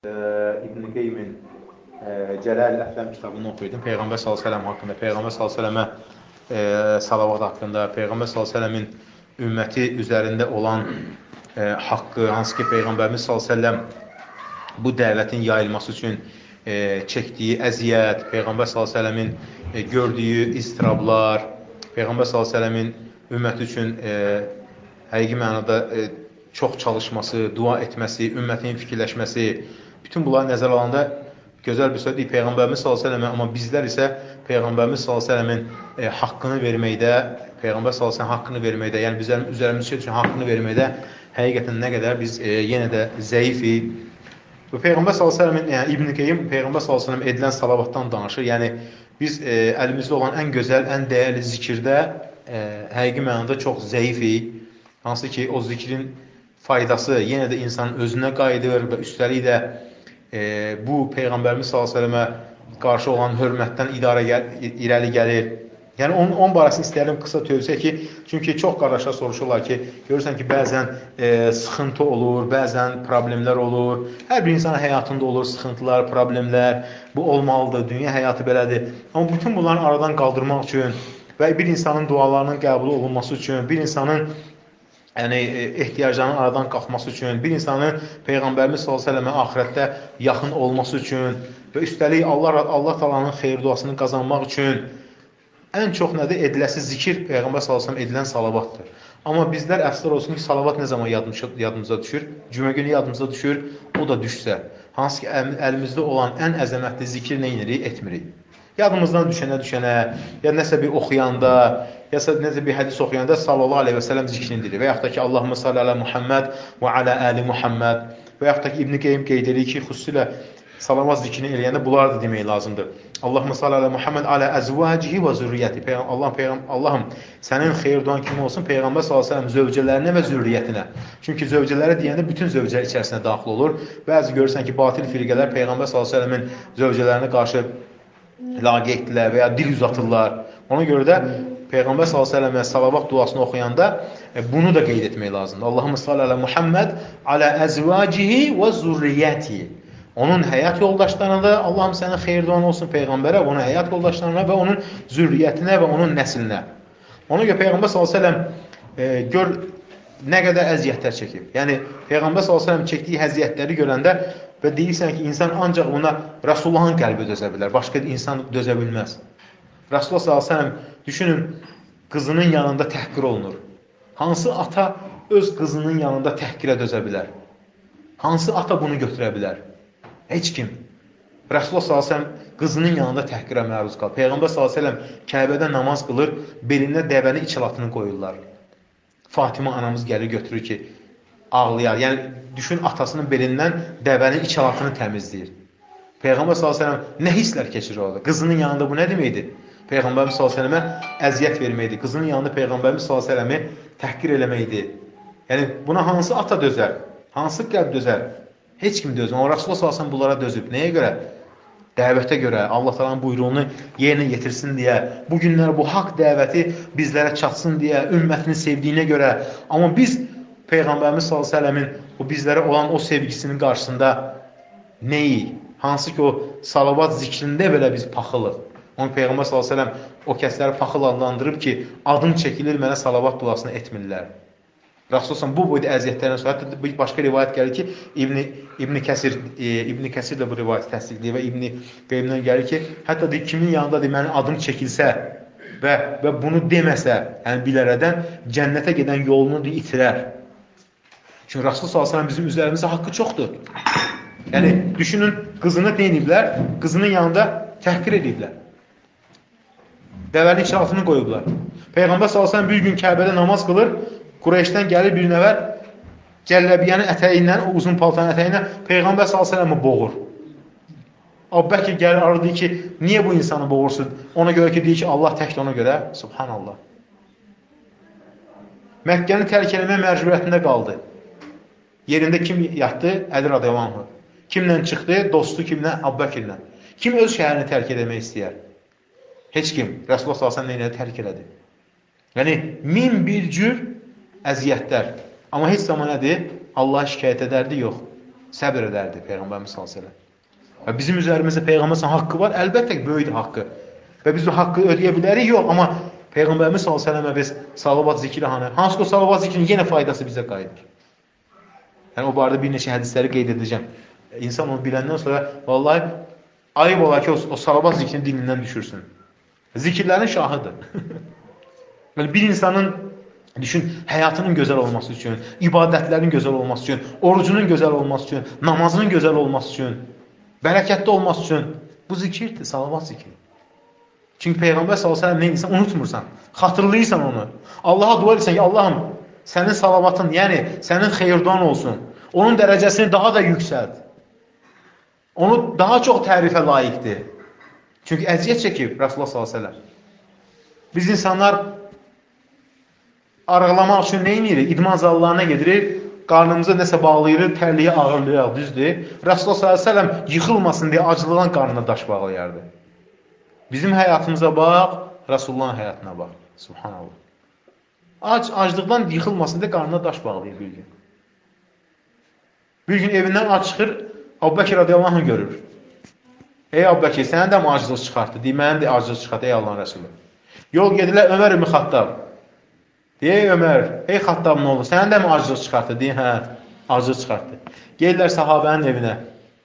İbn Qeymin Cəlal Əfləm kitabını oxuyordum. Peyğəmbər s.ə.v haqqında, Peyğəmbər s.ə.və salavat haqqında, Peyğəmbər s.ə.v-in ümməti üzərində olan haqqı, hansı ki, Peyğəmbərimiz s.ə.v bu dəvətin yayılması üçün çəkdiyi əziyyət, Peyğəmbər s.ə.v-in gördüyü istirablar, Peyğəmbər s.ə.v-in ümməti üçün həqiqi mənada çox çalışması, dua etməsi, ümmətin fikirləşməsi, bütün bunları nəzərə alanda gözəl bir söz deyil Peyğəmbərimiz s.ə.və, amma bizlər isə Peyğəmbərimiz s.ə.v-in haqqını verməkdə, Peyğəmbər s.ə.v haqqını verməkdə, yəni üzərimiz üçün haqqını verməkdə həqiqətən nə qədər biz yenə də zəifik. Və Peyğəmbər s.ə.v-in, yəni İbn Qeym Peyğəmbər s.ə.v edilən salavatdan danışır. Yəni biz əlimizdə olan ən gözəl, ən dəyərli zikirdə həqiqi mənada çox zəifik. Hansı ki, o zikrin faydası yenə də insanın özünə qayıdır və üstəlik də bu Peyğəmbərimiz s.ə.və qarşı olan hörmətdən irəli gəlir. Yəni, onun barəsini istəyərəm qısa tövsiyə ki, çünki çox qardaşlar soruşurlar ki, görürsən ki, bəzən sıxıntı olur, bəzən problemlər olur. Hər bir insanın həyatında olur sıxıntılar, problemlər, bu olmalıdır, dünya həyatı belədir. Amma bütün bunların aradan qaldırmaq üçün və bir insanın dualarının qəbul olunması üçün, bir insanın ehtiyaclarının aradan qalxması üçün, bir insanın Peyğəmbərimiz s.ə.və axirətdə yaxın olması üçün və üstəlik Allah Taala'nın xeyir duasını qazanmaq üçün ən çox nədir? Ediləsi zikir Peyğəmbər s.ə.və edilən salavatdır. Amma bizlər əfsər olsun ki, salavat nə zaman yadımıza düşür? Cümə günü yadımıza düşür, o da düşsə. Hansı ki, əlimizdə olan ən əzəmətli zikir nə edirik? Etmirik. Yadımızdan düşənə, ya nəsə bir oxuyanda, ya nəsə bir hədis oxuyanda sallallahu aleyhi və sələm zikrini deyir. Və yaxud da ki, Allahümə salli alə Muhammed və alə əli Muhammed. Və yaxud da ki, İbn Qeym qeyd edir ki, xüsusilə salavat zikrini eləyəndə bunlar da demək lazımdır. Allahümə salli alə Muhammed alə əzvacihi və zürriyyəti. Allahım, sənin xeyir duan kimi olsun Peyğəmbər s.ə.v zövcələrinə və zürriyyətinə. Çünki zövcələrə deyəndə bütün zövcələr içərisinə daxil olur. Bəzi görürsən ki, batil firqələr Peyğəmbər s.ə.v-in zövcələrinə qarşı laqeyddirlər və ya dil uzatırlar. Ona görə də Peyğəmbər s.ə.və salavat duasını oxuyanda bunu da qeyd etmək lazımdır. Allahümə salli alə Muhammed alə əzvacihi və zürriyyəti. Onun həyat yoldaşlarına da Allahım sənin xeyir duan olsun Peyğəmbərə, onun həyat yoldaşlarına və onun zürriyyətinə və onun nəslinə. Ona görə Peyğəmbər s.ə.v gör nə qədər əziyyətlər çəkib. Yəni Peyğəmbər s.ə.v çəkdiyi əziyyətləri görəndə və deyirsən ki, insan ancaq buna Rasulullahın qəlbi dözə bilər. Başqa insan dözə bilməz. Rasulullah s.ə.v düşünün, qızının yanında təhqir olunur. Hansı ata öz qızının yanında təhqirə dözə bilər? Hansı ata bunu götürə bilər? Heç kim. Rasulullah s.ə.v qızının yanında təhqirə məruz qalır. Peyğəmbər s.ə.v Kəbədə namaz qılır, belində dəvənin içalatını qoyurlar. Fatimə anamız gəlir götürür ki, ağlayar. Yəni, düşün, atasının belindən dəvənin içalatını təmizləyir. Peyğəmbər s.ə.v nə hisslər keçirir orada? Qızının yanında bu nə deməkdir? Peyğəmbərimiz s.ə.və əziyyət verməkdir. Qızının yanında Peyğəmbərimiz s.ə.və təhqir eləməkdir. Yəni, buna hansı ata dözər? Hansı qəlb dözər? Heç kim dözmür. Amma Rasulullah s.ə.v bunlara dözüb. Nəyə görə? Dəvətə görə, Allah Taala'nın buyruğunu yerinə yetirsin deyə, bu günlər bu haqq dəvəti bizlərə çatsın deyə, ümmətini sevdiyinə görə. Amma biz Peyğəmbərimiz s.ə.v-in o bizlərə olan o sevgisinin qarşısında neyik? Hansı ki, o salavat zikrində belə biz paxılıq. Onun Peyğəmbər s.ə.v o kəsləri paxıl adlandırıb ki, adım çəkilir, mənə salavat duasını etmirlər. Rasulullah bu boyda əziyyətlərdən sonra, hətta bir başqa rivayət gəlir ki, İbn Kəsir də bu rivayəti təsdiqləyir və İbn Qeymdən gəlir ki, hətta kimin yanında mənim adım çəkilsə və bunu deməsə, yəni bilərədən cənnətə gedən yolunu itirər. Çünki Rasulullah s.ə.v bizim üzərimizdə haqqı çoxdur. Yəni, düşünün, qızını deyiniblər, qızının yanında təhqir ediblər. Dəvənin içalatını qoyublar. Peyğəmbər s.ə.v bir gün Kəbədə namaz qılır, Qureyşdən gəlir bir nəvər, cəlləbiyyənin ətəyindən, o uzun paltanın ətəyindən Peyğəmbər s.ə.v boğur. Əbubəkir gəlir, arı deyir ki, niyə bu insanı boğursun? Ona görə ki, deyir ki, Allah təkdir ona görə. Subhanallah. Məkkəni tərk eləmək məcburiyyətində qaldı. Yerində kim yatdı? Əli radiyallahu anh. Kimlə çıxdı? Dostu kimlə? Əbubəkirlə. Kim öz şəhərini tərk eləmək istəyər? Heç kim. Rasulullah s.ə.v ilə tərk elədi. Yəni, min bir cür əziyyətlər. Amma heç zaman nədir? Allah şikayət edərdi, yox. Səbr edərdi Peyğəmbərimiz s.ə.v. Və bizim üzərimizdə Peyğəmbərimizin haqqı var, əlbəttə ki, böyükdür haqqı. Və biz o haqqı ödəyə bilərik, yox, amma Peyğəmbərimiz s.ə.və biz salavat zikri hansı ki o salavat zikrinin yenə faydası bizə qayıdır. Yəni o barədə bir neçə hədisləri qeyd edəcəm. İnsan onu biləndən sonra vallahi ayıb olar ki o salavat zikrinin dilindən düşürsün. Zikirlərin şahıdır. Yəni bir insanın düşün, həyatının gözəl olması üçün, ibadətlərin gözəl olması üçün, orucunun gözəl olması üçün, namazının gözəl olması üçün, bərəkətli olması üçün bu zikirdir, salavat zikri. Çünki Peyğəmbər s.ə.v nə edirsən, unutmursan, xatırlayırsan onu. Allaha dua edirsən ki, Allahım, sənin salavatın, yəni sənin xeyirduan olsun. Onun dərəcəsini daha da yüksəlt. Onu daha çox tərifə layiqdir. Çünki əziyyət çəkib Rasulullah s.ə.v. Biz insanlar arıqlamaq üçün nə edirik? İdman zallarına gedirik, qarnımıza nəsə bağlayırıq, tərliyə ağırlayaq, düzdür. Rasulullah s.ə.v yıxılmasın deyə acılığın qarnına daş bağlayardı. Bizim həyatımıza bax, Rasulullahın həyatına bax. Subhanallah. Aclıqdan yıxılmasın deyə qarnına daş bağlayır bir gün. Bir gün evindən ac çıxır, Əbu Bəkir radiyallahu anh görür. Ey Əbu Bəkir, sənə də mi aclıq çıxartdı? Deyir, mənə də aclıq çıxartdı, ey Allahın Rəsulü. Yol gedirlər, Ömər ibn Xattab. Deyir, Ömər, ey Xattab nə olur? Sənə də mi aclıq çıxartdı? Deyir, hə, aclıq çıxartdı. Gelirlər sahabənin evinə.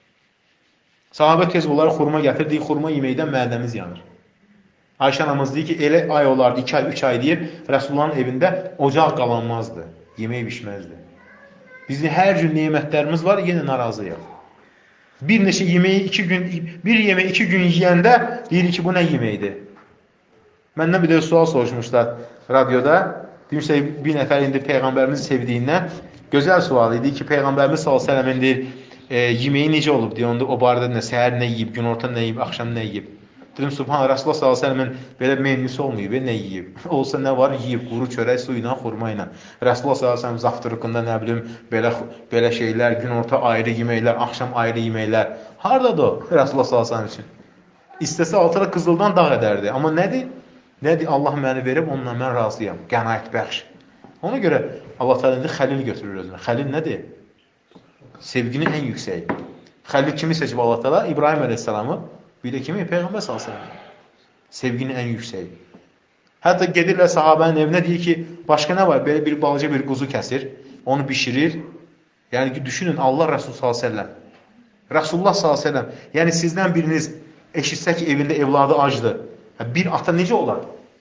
Sahabə tez onlara xurma gətir, deyir, xurma yeməkdən mədəmiz yanır. Ayşə anamız deyir ki, elə ay olardı, 2 ay, 3 ay deyir, Rəsulullahın evində ocaq qalanmazdı, yemək bişməzdi. Bizim hər gün nemətlərimiz var, yenə narazıyıq. Bir neçə yeməyi 2 gün, bir yemək 2 gün yeyəndə deyir ki, bu nə yeməkdir? Məndən bir də sual soruşmuşlar radioda. Demişlər, bir nəfər indi Peyğəmbərimizi sevdiyindən gözəl sual idi ki, Peyğəmbərimiz s.ə.v deyir, yeməyi necə olub deyir, onda o barədə nə, səhər nə yeyib, günorta nə yeyib, axşam nə yeyib. Dedim, Subhanallah, Rasulullah s.ə.v-in belə menüsü olmayıb, nə yeyib? Olsa nə var? Yeyib, quru çörək, su ilə, xurma ilə. Rasulullah s.ə.v zaftırıqında nə bilim, belə şeylər, günorta ayrı yeməklər, axşam ayrı yeməklər. Haradadır o Rasulullah s.ə.v üçün? İstəsə altıra qızıldan dağ edərdi. Amma nədir? Nədir? Allah məni verib, onunla mən razıyam. Qənaət bəxş. Ona görə Allah təala Xəlil götürür özünə. Xəlil nədir? Sevginin ən yüksəyi. Xəlil kimi seçib Allah təala? İbrahim əleyhissalamı. Bir də kimi? Peyğəmbər s.ə.v. Sevginin ən yüksəyi. Hətta gedirlər sahabənin evinə, deyir ki, başqa nə var? Belə bir balaca bir quzu kəsir, onu bişirir. Yəni ki, düşünün, Allah Rasulullah s.ə.v. Rasulullah s.ə.v. Yəni sizdən biriniz eşitsə ki, evində evladı acdır. Bir ata necə olar?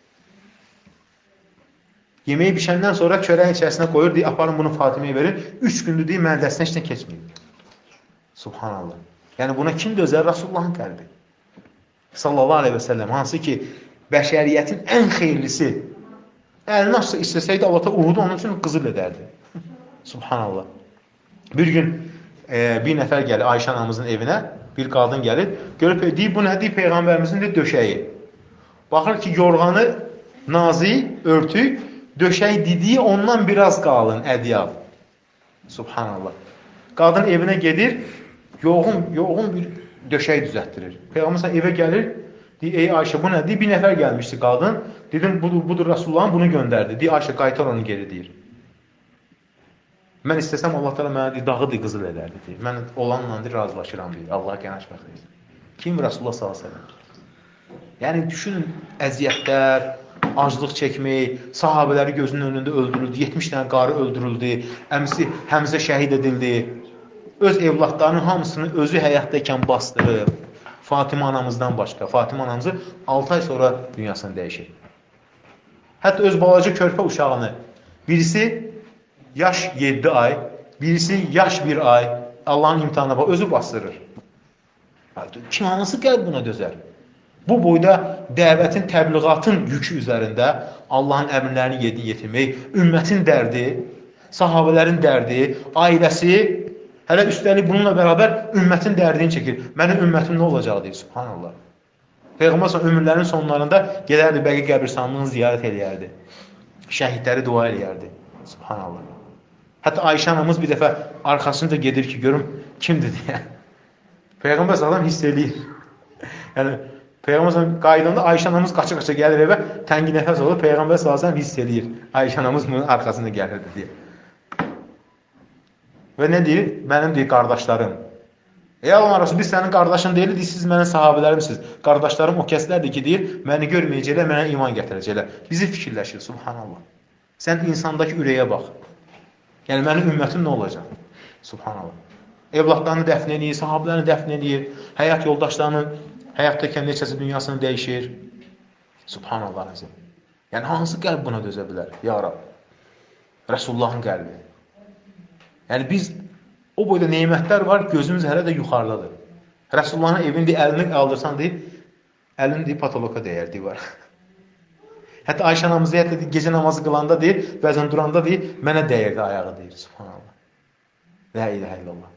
Yeməyi bişəndən sonra çörəyin içərisinə qoyur, deyir, aparın bunu Fatiməyə verin. 3 gündür deyir, məndəsinə heç nə keçməyib. Subhanallah. Yəni buna kim dözər? Rasulullahın qəlbi. Sallallahu aleyhi və səlləm. Hansı ki, bəşəriyyətin ən xeyirlisi. Əlini açsa istəsəydi, Allah da Uhudu onun üçün qızıl edərdi. Subhanallah. Bir gün bir nəfər gəlir Ayşə anamızın evinə, bir qadın gəlir, görüb, deyir, bu nə deyir? Peyğəmbərimizin de döşəyi. Baxır ki, yorğanı nazik, örtük, döşək dediyi ondan biraz qalın, ədyal. Subhanallah. Qadın evinə gedir, yoğun bir döşək düzəltdirir. Peyğəmbər evə gəlir, deyir, ey Ayşə, bu nədir? Bir nəfər gəlmişdi qadın, dedim, budur Rasulullahın, bunu göndərdi. Deyir, Ayşə, qaytar onu geri, deyir. Mən istəsəm, Allah təala mənə dağı qızıl edərdi, deyir. Mən olanla razılaşıram, deyir. Allah qənaət bəxş. Kim? Rasulullah s.ə.v. Yəni, düşünün, əziyyətlər, aclıq çəkmək, sahabələri gözünün önündə öldürüldü, 70 dənə qarı öldürüldü, əmisi Həmzə şəhid edildi, öz evlatlarının hamısını özü həyatdaykən bastırıb, Fatimə anamızdan başqa, Fatimə anamızı 6 ay sonra dünyasını dəyişir. Hətta öz balaca körpə uşağını, birisi yaş 7 ay, birisi yaş 1 ay, Allahın imtihanına bax, özü bastırır. Kim hansı qəlb buna dözər? Bu boyda dəvətin, təbliğatın yükü üzərində Allahın əmrlərini yedi yetirmək, ümmətin dərdi, sahabələrin dərdi, ailəsi, hələ üstəlik bununla bərabər ümmətin dərdini çəkir. Mənim ümmətim nə olacaq deyir, subhanallah. Peyğəmbər ömürlərinin sonlarında gedərdi, Bəqi qəbirstanlığını ziyarət edərdi. Şəhidləri dua edərdi, subhanallah. Hətta Ayşə anamız bir dəfə arxasınca gedir ki, görüm kimdir deyə. Peyğəmbər adam hiss eləyir. Yəni, Peyğəmbər qaydanda Ayşə anamız qaça-qaça gəlir evə, təngi nəfəs olur, Peyğəmbər s.ə.v hiss eləyir. Ayşə anamız bunun arxasında gəlirdi deyə. Və nə deyir? Mənim deyir qardaşlarım. Allah Rasul, biz sənin qardaşın deyil, siz mənim sahabələrimsiniz. Qardaşlarım o kəslərdir ki, deyir, məni görməyəcəklər, mənə iman gətirəcəklər. Bizi fikirləşir, subhanallah. Sən insandakı ürəyə bax. Yəni, mənim ümmətim nə olacaq? Subhanallah. Evladlarını dəfn edir, sahabələrini dəfn edir, həyat yoldaşlarını, həyatdakən neçəsi dünyasını dəyişir. Subhanallah nəzir. Yəni, hansı qəlb buna dözə bilər? Ya Rab, Rəsullahın qəlbi. Yəni, biz o boyda neymətlər var, gözümüz hələ də yuxarıdadır. Rəsullahın evində əlini qaldırsan, deyir, əlini deyir, patoloka dəyər, divar. Hətta Ayşə anamızı gecə namazı qılanda deyir, bəzən duranda deyir, mənə dəyərdi ayağı, deyir, subhanallah. La iləhə illallah.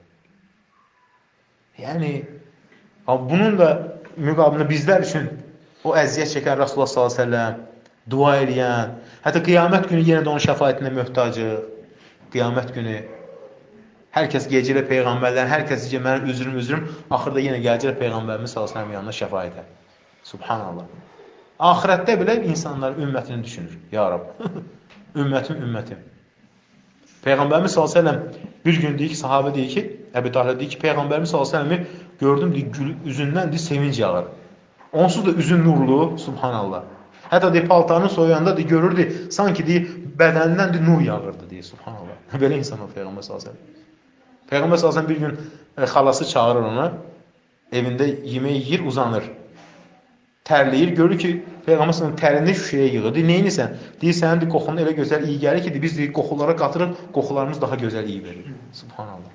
Yəni, bunun da müqabilində bizlər üçün o əziyyət çəkən Rasulullah s.ə.v, dua eləyən, hətta qiyamət günü yenə də onun şəfaətinə möhtacıq, qiyamət günü. Hər kəs gecələ Peyğəmbərlərin, hər kəs deyəcək, mənim üzrüm, axırda yenə gələcək Peyğəmbərimiz s.ə.v yanına şəfaətə. Subhanallah. Axirətdə belə insanlar ümmətini düşünür. Ya Rab, ümmətim. Peyğəmbərimiz s.ə.v bir gün deyir ki, sahabə deyir ki, Əbu Talib deyir ki, Peyğəmbərimiz s.ə.v gördüm, deyir, üzündən deyir, sevinç yağır. Onsuz da üzün nurlu, subhanallah. Hətta deyir, paltarını soyanda deyir, görürdü, sanki deyir, bədənindən deyir, nur yağırdı, deyir, subhanallah. Belə insan o Peyğəmbər s.ə.v. Peyğəmbər s.ə.v bir gün xalası çağırır onu, evində yemək yiyir, uzanır. Tərləyir, görür ki, Peyğəmbər s.ə.v tərini şüşəyə yığır. Deyir, neyinirsən? Deyir, sənin deyir, qoxunun elə gözəl iyi gəlir ki, biz deyir, qoxulara qatırıq, qoxularımız daha gözəl iyi verir. Subhanallah.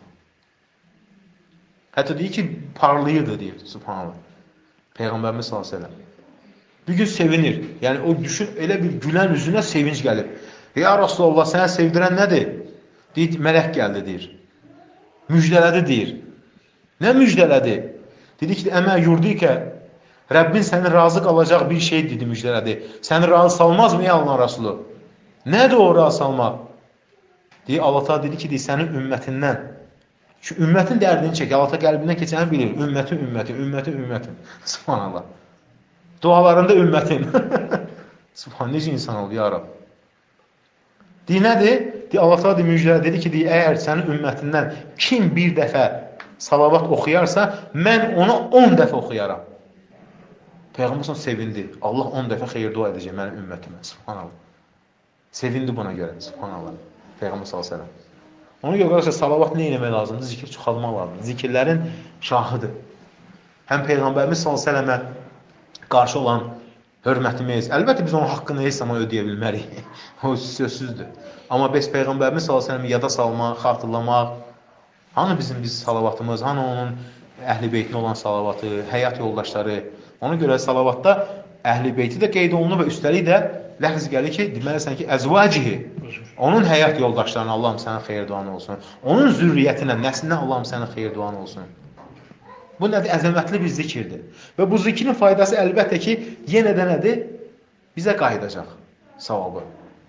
Hətta deyir ki, parlayırdı, deyir, subhanallah. Peyğəmbərimiz s.ə.v. Bir gün sevinir. Yəni, o düşün, elə bir gülən üzünə sevinç gəlir. Ya Rasulullah, sənə sevdirən nədir? Deyir, mələk gəldi, deyir. Müjdələdi, deyir. Nə müjdələdi? Dedi ki, əmə yurdikə, Rəbbin səni razı qalacaq bir şey dedi, müjdələdi. Səni razı salmaz mı, ey Allahın Rasulü? Nədir o razı salmaq? Deyir, Allah ta dedi ki, deyir, sənin ümmətindən. Çünki ümmətin dərdini çək, Allah ta qəlbindən keçəni bilir. Ümmətin. Subhanallah. Dualarında ümmətin. Subhanallah, necə insan oldu, ya Rab? Deyir, nədir? Deyir, Allah ta müjdələdi, dedi ki, deyir, əgər sənin ümmətindən kim bir dəfə salavat oxuyarsa, mən ona 10 dəfə oxuyaram. Peyğəmbər sevindi. Allah 10 dəfə xeyir dua edəcək mənim ümmətimə. Subhanallah. Sevindi buna görə. Subhanallah. Peyğəmbər s.ə.v. Ona görə qarşı salavat nə eləmək lazımdır? Zikir çoxalmaq lazımdır. Zikirlərin şahıdır. Həm Peyğəmbərimiz s.ə.və qarşı olan hörmətimiz. Əlbəttə biz onun haqqını heç zaman ödəyə bilmərik. O sözsüzdür. Amma biz Peyğəmbərimiz s.ə.və yada salmaq, xatırlamaq, hanı bizim salavatımız, hanı onun əhl-i beytinə olan salavatı, həyat yoldaşları. Ona görə salavatda əhl-i beyti də qeyd olunur və üstəlik də ləfz gəlir ki, deməlisən ki, əzvacihi, onun həyat yoldaşlarına Allahım sənə xeyir duanı olsun. Onun zürriyyətinə, nəslinə Allahım sənə xeyir duanı olsun. Bu nədir? Əzəmətli bir zikirdir. Və bu zikrin faydası əlbəttə ki, yenə də nədir? Bizə qayıdacaq savabı.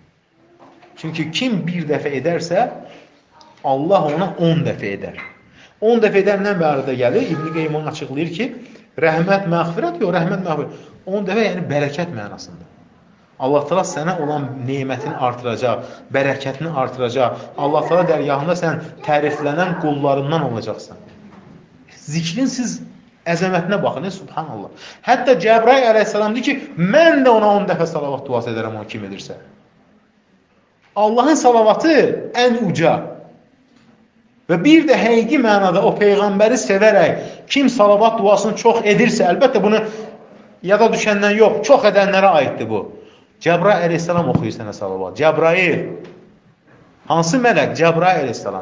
Çünki kim bir dəfə edərsə, Allah ona 10 dəfə edər. 10 dəfə edəndən bərdə gəlir, İbn-i Qeym onu açıqlayır ki, rəhmət, məğfirət, yox, rəhmət, məğfirət. 10 dəfə, yəni bərəkət mənasında. Allah təala sənə olan nemətini artıracaq, bərəkətini artıracaq. Allah təala dərgahında sən təriflənən qullarından olacaqsan. Zikrin siz əzəmətinə baxın, subhanallah. Hətta Cəbrail əleyhissalam deyir ki, mən də ona 10 dəfə salavat duası edərəm, onu kim edirsə. Allahın salavatı ən uca. Və bir də həqiqi mənada o Peyğəmbəri sevərək kim salavat duasını çox edirsə, əlbəttə bunu yada düşəndən yox, çox edənlərə aiddir bu. Cəbrail əleyhissalam oxuyur sənə salavat. Cəbrail. Hansı mələk? Cəbrail əleyhissalam.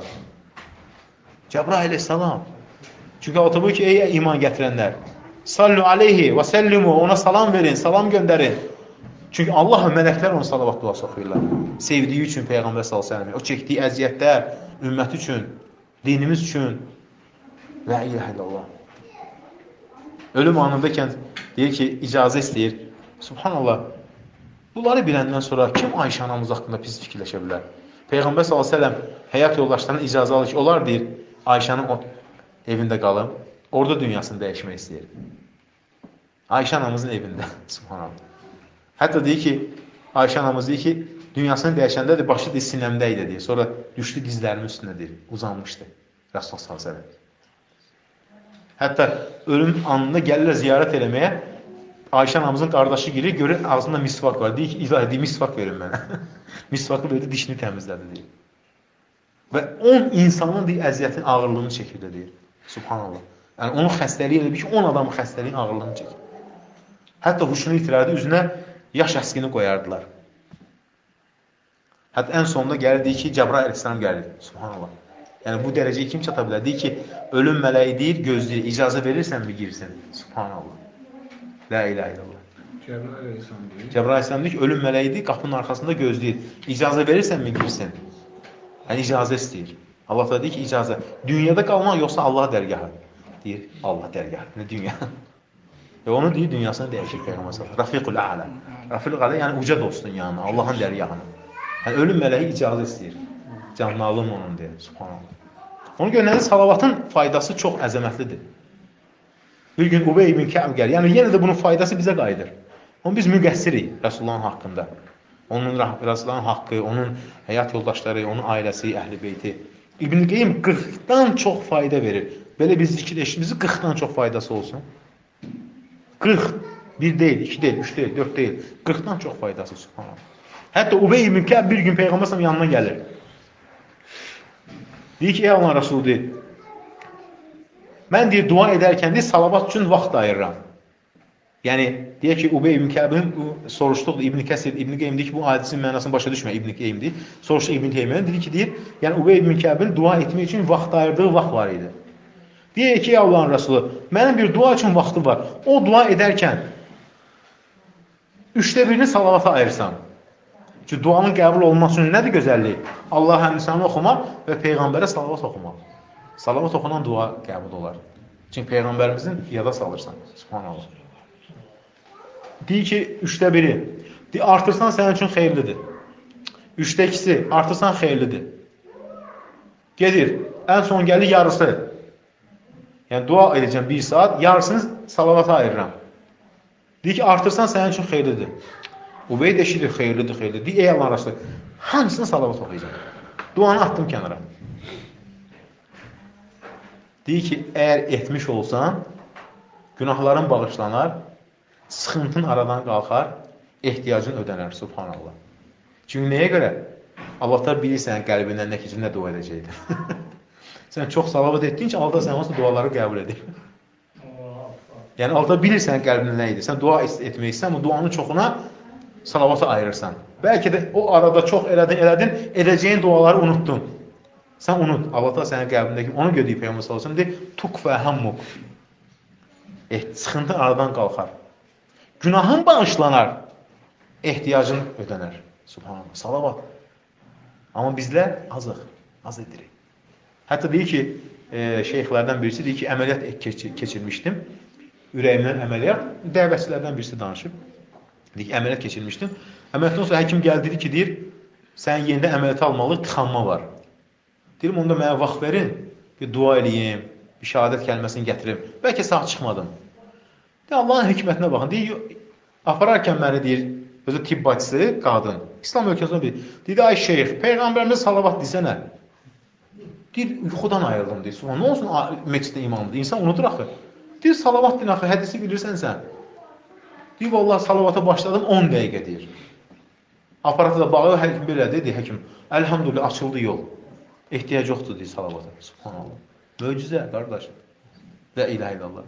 Cəbrail əleyhissalam. Çünki o tabi ki, ey iman gətirənlər, sallu aleyhi və səllimu, ona salam verin, salam göndərin. Çünki Allah və mələklər ona salavat duası oxuyurlar. Sevdiyi üçün Peyğəmbər s.ə.v. O çəkdiyi əziyyətlər, ümməti üçün, dinimiz üçün. La ilahə illallah. Ölüm anındakən deyir ki, icazə istəyir. Subhanallah. Bunları biləndən sonra kim Ayşə anamız haqqında pis fikirləşə bilər? Peyğəmbər s.ə.v. həyat yoldaşlarına icazə alır ki, onlar deyir, Ayşənin evində qalım, orada dünyasını dəyişmək istəyir. Ayşə anamızın evində. Subhanallah. Hətta deyir ki, Ayşə anamız deyir ki, Dünyasını dəyişəndə də başı sinəmdə idi deyir. Sonra düşdü dizlərimin üstünə deyir. Uzanmışdı. Rasulullah s.ə.v. Hətta ölüm anında gəlirlər ziyarət eləməyə. Ayşə anamızın qardaşı girir, görür ağzında misvak var. Deyir ki, ilahi deyir, misvak verin mənə. Misvakı verdi, dişini təmizlədi deyir. Və 10 insanın deyir, əziyyətin ağırlığını çəkirdi deyir. Subhanallah. Yəni onun xəstəliyi elə bir ki, 10 adamın xəstəliyin ağırlığını çəkir. Hətta huşunu itirərdi, üzünə yaş əskini qoyardılar. Hətta ən sonunda gəlir, deyir ki, Cəbrail əleyhissalam gəlir. Subhanallah. Yəni bu dərəcəyə kim çata bilər? Deyir ki, ölüm mələyi deyir, gözləyir, icazə verirsənmi girsin? Subhanallah. La ilahe illallah. Cəbrail əleyhissalam deyir. Cəbrail əleyhissalam deyir ki, ölüm mələyi deyir, qapının arxasında gözləyir. İcazə verirsənmi girsin? Yəni icazə istəyir. Allah da deyir ki, icazə. Dünyada qalmaq yoxsa Allah dərgahı? Deyir, Allah dərgahı. Nə dünya? Və onu deyir, dünyasını dəyişir Peyğəmbər sallallahu əleyhi və səlləm. Rafiqul a'la. Rafiqul a'la yəni uca dostun yanına, Allahın dərgahına. Yəni ölüm mələyi icazə istəyir. Canını alım onun deyir. Subhanallah. Ona görə nədir? Salavatın faydası çox əzəmətlidir. Bir gün Ubey ibn Kə'b gəlir. Yəni yenə də bunun faydası bizə qayıdır. Onu biz müqəssirik Rəsulullahın haqqında. Onun Rəsulullahın haqqı, onun həyat yoldaşları, onun ailəsi, əhl-i beyti. İbn Qeym 40-dan çox fayda verir. Belə biz zikr eşitimizi 40-dan çox faydası olsun. 40. 1 deyil, 2 deyil, 3 deyil, 4 deyil. 40-dan çox faydası subhanallah. Hətta Ubey ibn Kə'b bir gün Peyğəmbər sallallahu yanına gəlir. Deyir ki, ey Allah Rəsulü deyir. Mən deyir, dua edərkən deyir, salavat üçün vaxt ayırıram. Yəni, deyək ki, Ubey ibn Kəbin soruşduq, İbn Kəsir, İbn Qeym deyir ki, bu hadisin mənasını başa düşmür, İbn Qeym deyir. Soruşduq İbn Teymiyyə, deyir ki, deyir, yəni Ubey ibn Kəbin dua etmək üçün vaxt ayırdığı vaxt var idi. Deyək ki, ey Allahın Rəsulü, mənim bir dua üçün vaxtı var. O dua edərkən 1/3 salavata ayırsan. Çünki duanın qəbul olması üçün nədir gözəllik? Allah həmsəni oxumaq və Peyğəmbərə salavat oxumaq. Salavat oxunan dua qəbul olar. Çünki Peyğəmbərimizin yada salırsan. Subhanallah. Deyir ki, 1/3. Deyir, artırsan sənin üçün xeyirlidir. 2/3 artırsan xeyirlidir. Gedir, ən son gəlir yarısı. Yəni, dua edəcəm 1 saat, yarısını salavata ayırıram. Deyir ki, artırsan sənin üçün xeyirlidir. Ubey deşidir, xeyirlidir, xeyirlidir. Deyir, ey Allah Rəsulü, hamısını salavat oxuyacaq. Duanı atdım kənara. Deyir ki, əgər etmiş olsan, günahların bağışlanar, sıxıntın aradan qalxar, ehtiyacın ödənər, subhanallah. Çünki nəyə görə? Allah da bilirsən qəlbindən nə keçir, nə dua edəcəkdir. Sən çox salavat etdin ki, Allah sən olsa duaları qəbul edir. Yəni, Allah bilirsən qəlbində nə edir. Sən dua etmək istəyən, bu duanın çoxuna salavata ayırırsan. Bəlkə də o arada çox elədin, edəcəyin duaları unuttun. Sən unut. Allah da sənin qəlbindəki, onu gördüyü Peyğəmbər sallallahu əleyhi və səlləm deyir, tuq və hammuk. Sıxıntı aradan qalxar. Günahın bağışlanar, ehtiyacın ödənər. Subhanallah, salavat. Amma bizlər azıq, az edirik. Hətta deyir ki, şeyxlərdən birisi deyir ki, əməliyyat keçirmişdim. Ürəyimdən əməliyyat, dəvətçilərdən birisi danışıb. Deyir ki, əməliyyat keçirmişdim. Əməliyyatdan sonra həkim gəldi, dedi ki, deyir, sən yenidə əməliyyat almalı, tıxanma var. Deyirəm, onda mənə vaxt verin, bir dua eləyim, bir şəhadət kəlməsini gətirim. Bəlkə sağ çıxmadım. Deyir, Allahın hikmətinə baxın. Deyir, apararkən məni deyir, özü tibb bacısı, qadın. İslam ölkəsində deyir, ay şeyx, Peyğəmbərimiz salavat desənə. Deyir, yuxudan ayrıldım, deyir. Sonra nə olsun meçiddə imamdır? İnsan unudur axı. Deyir, salavat din axı, hədisi bilirsən sən. Deyir, vallahi salavata başladım 10 dəqiqə deyir. Aparatı da bağı, həkim belə deyir, həkim. Əlhamdülillah, açıldı yol. Ehtiyac yoxdur deyir salavata. Subhanallah. Möcüzə, qardaş. La ilahe illallah.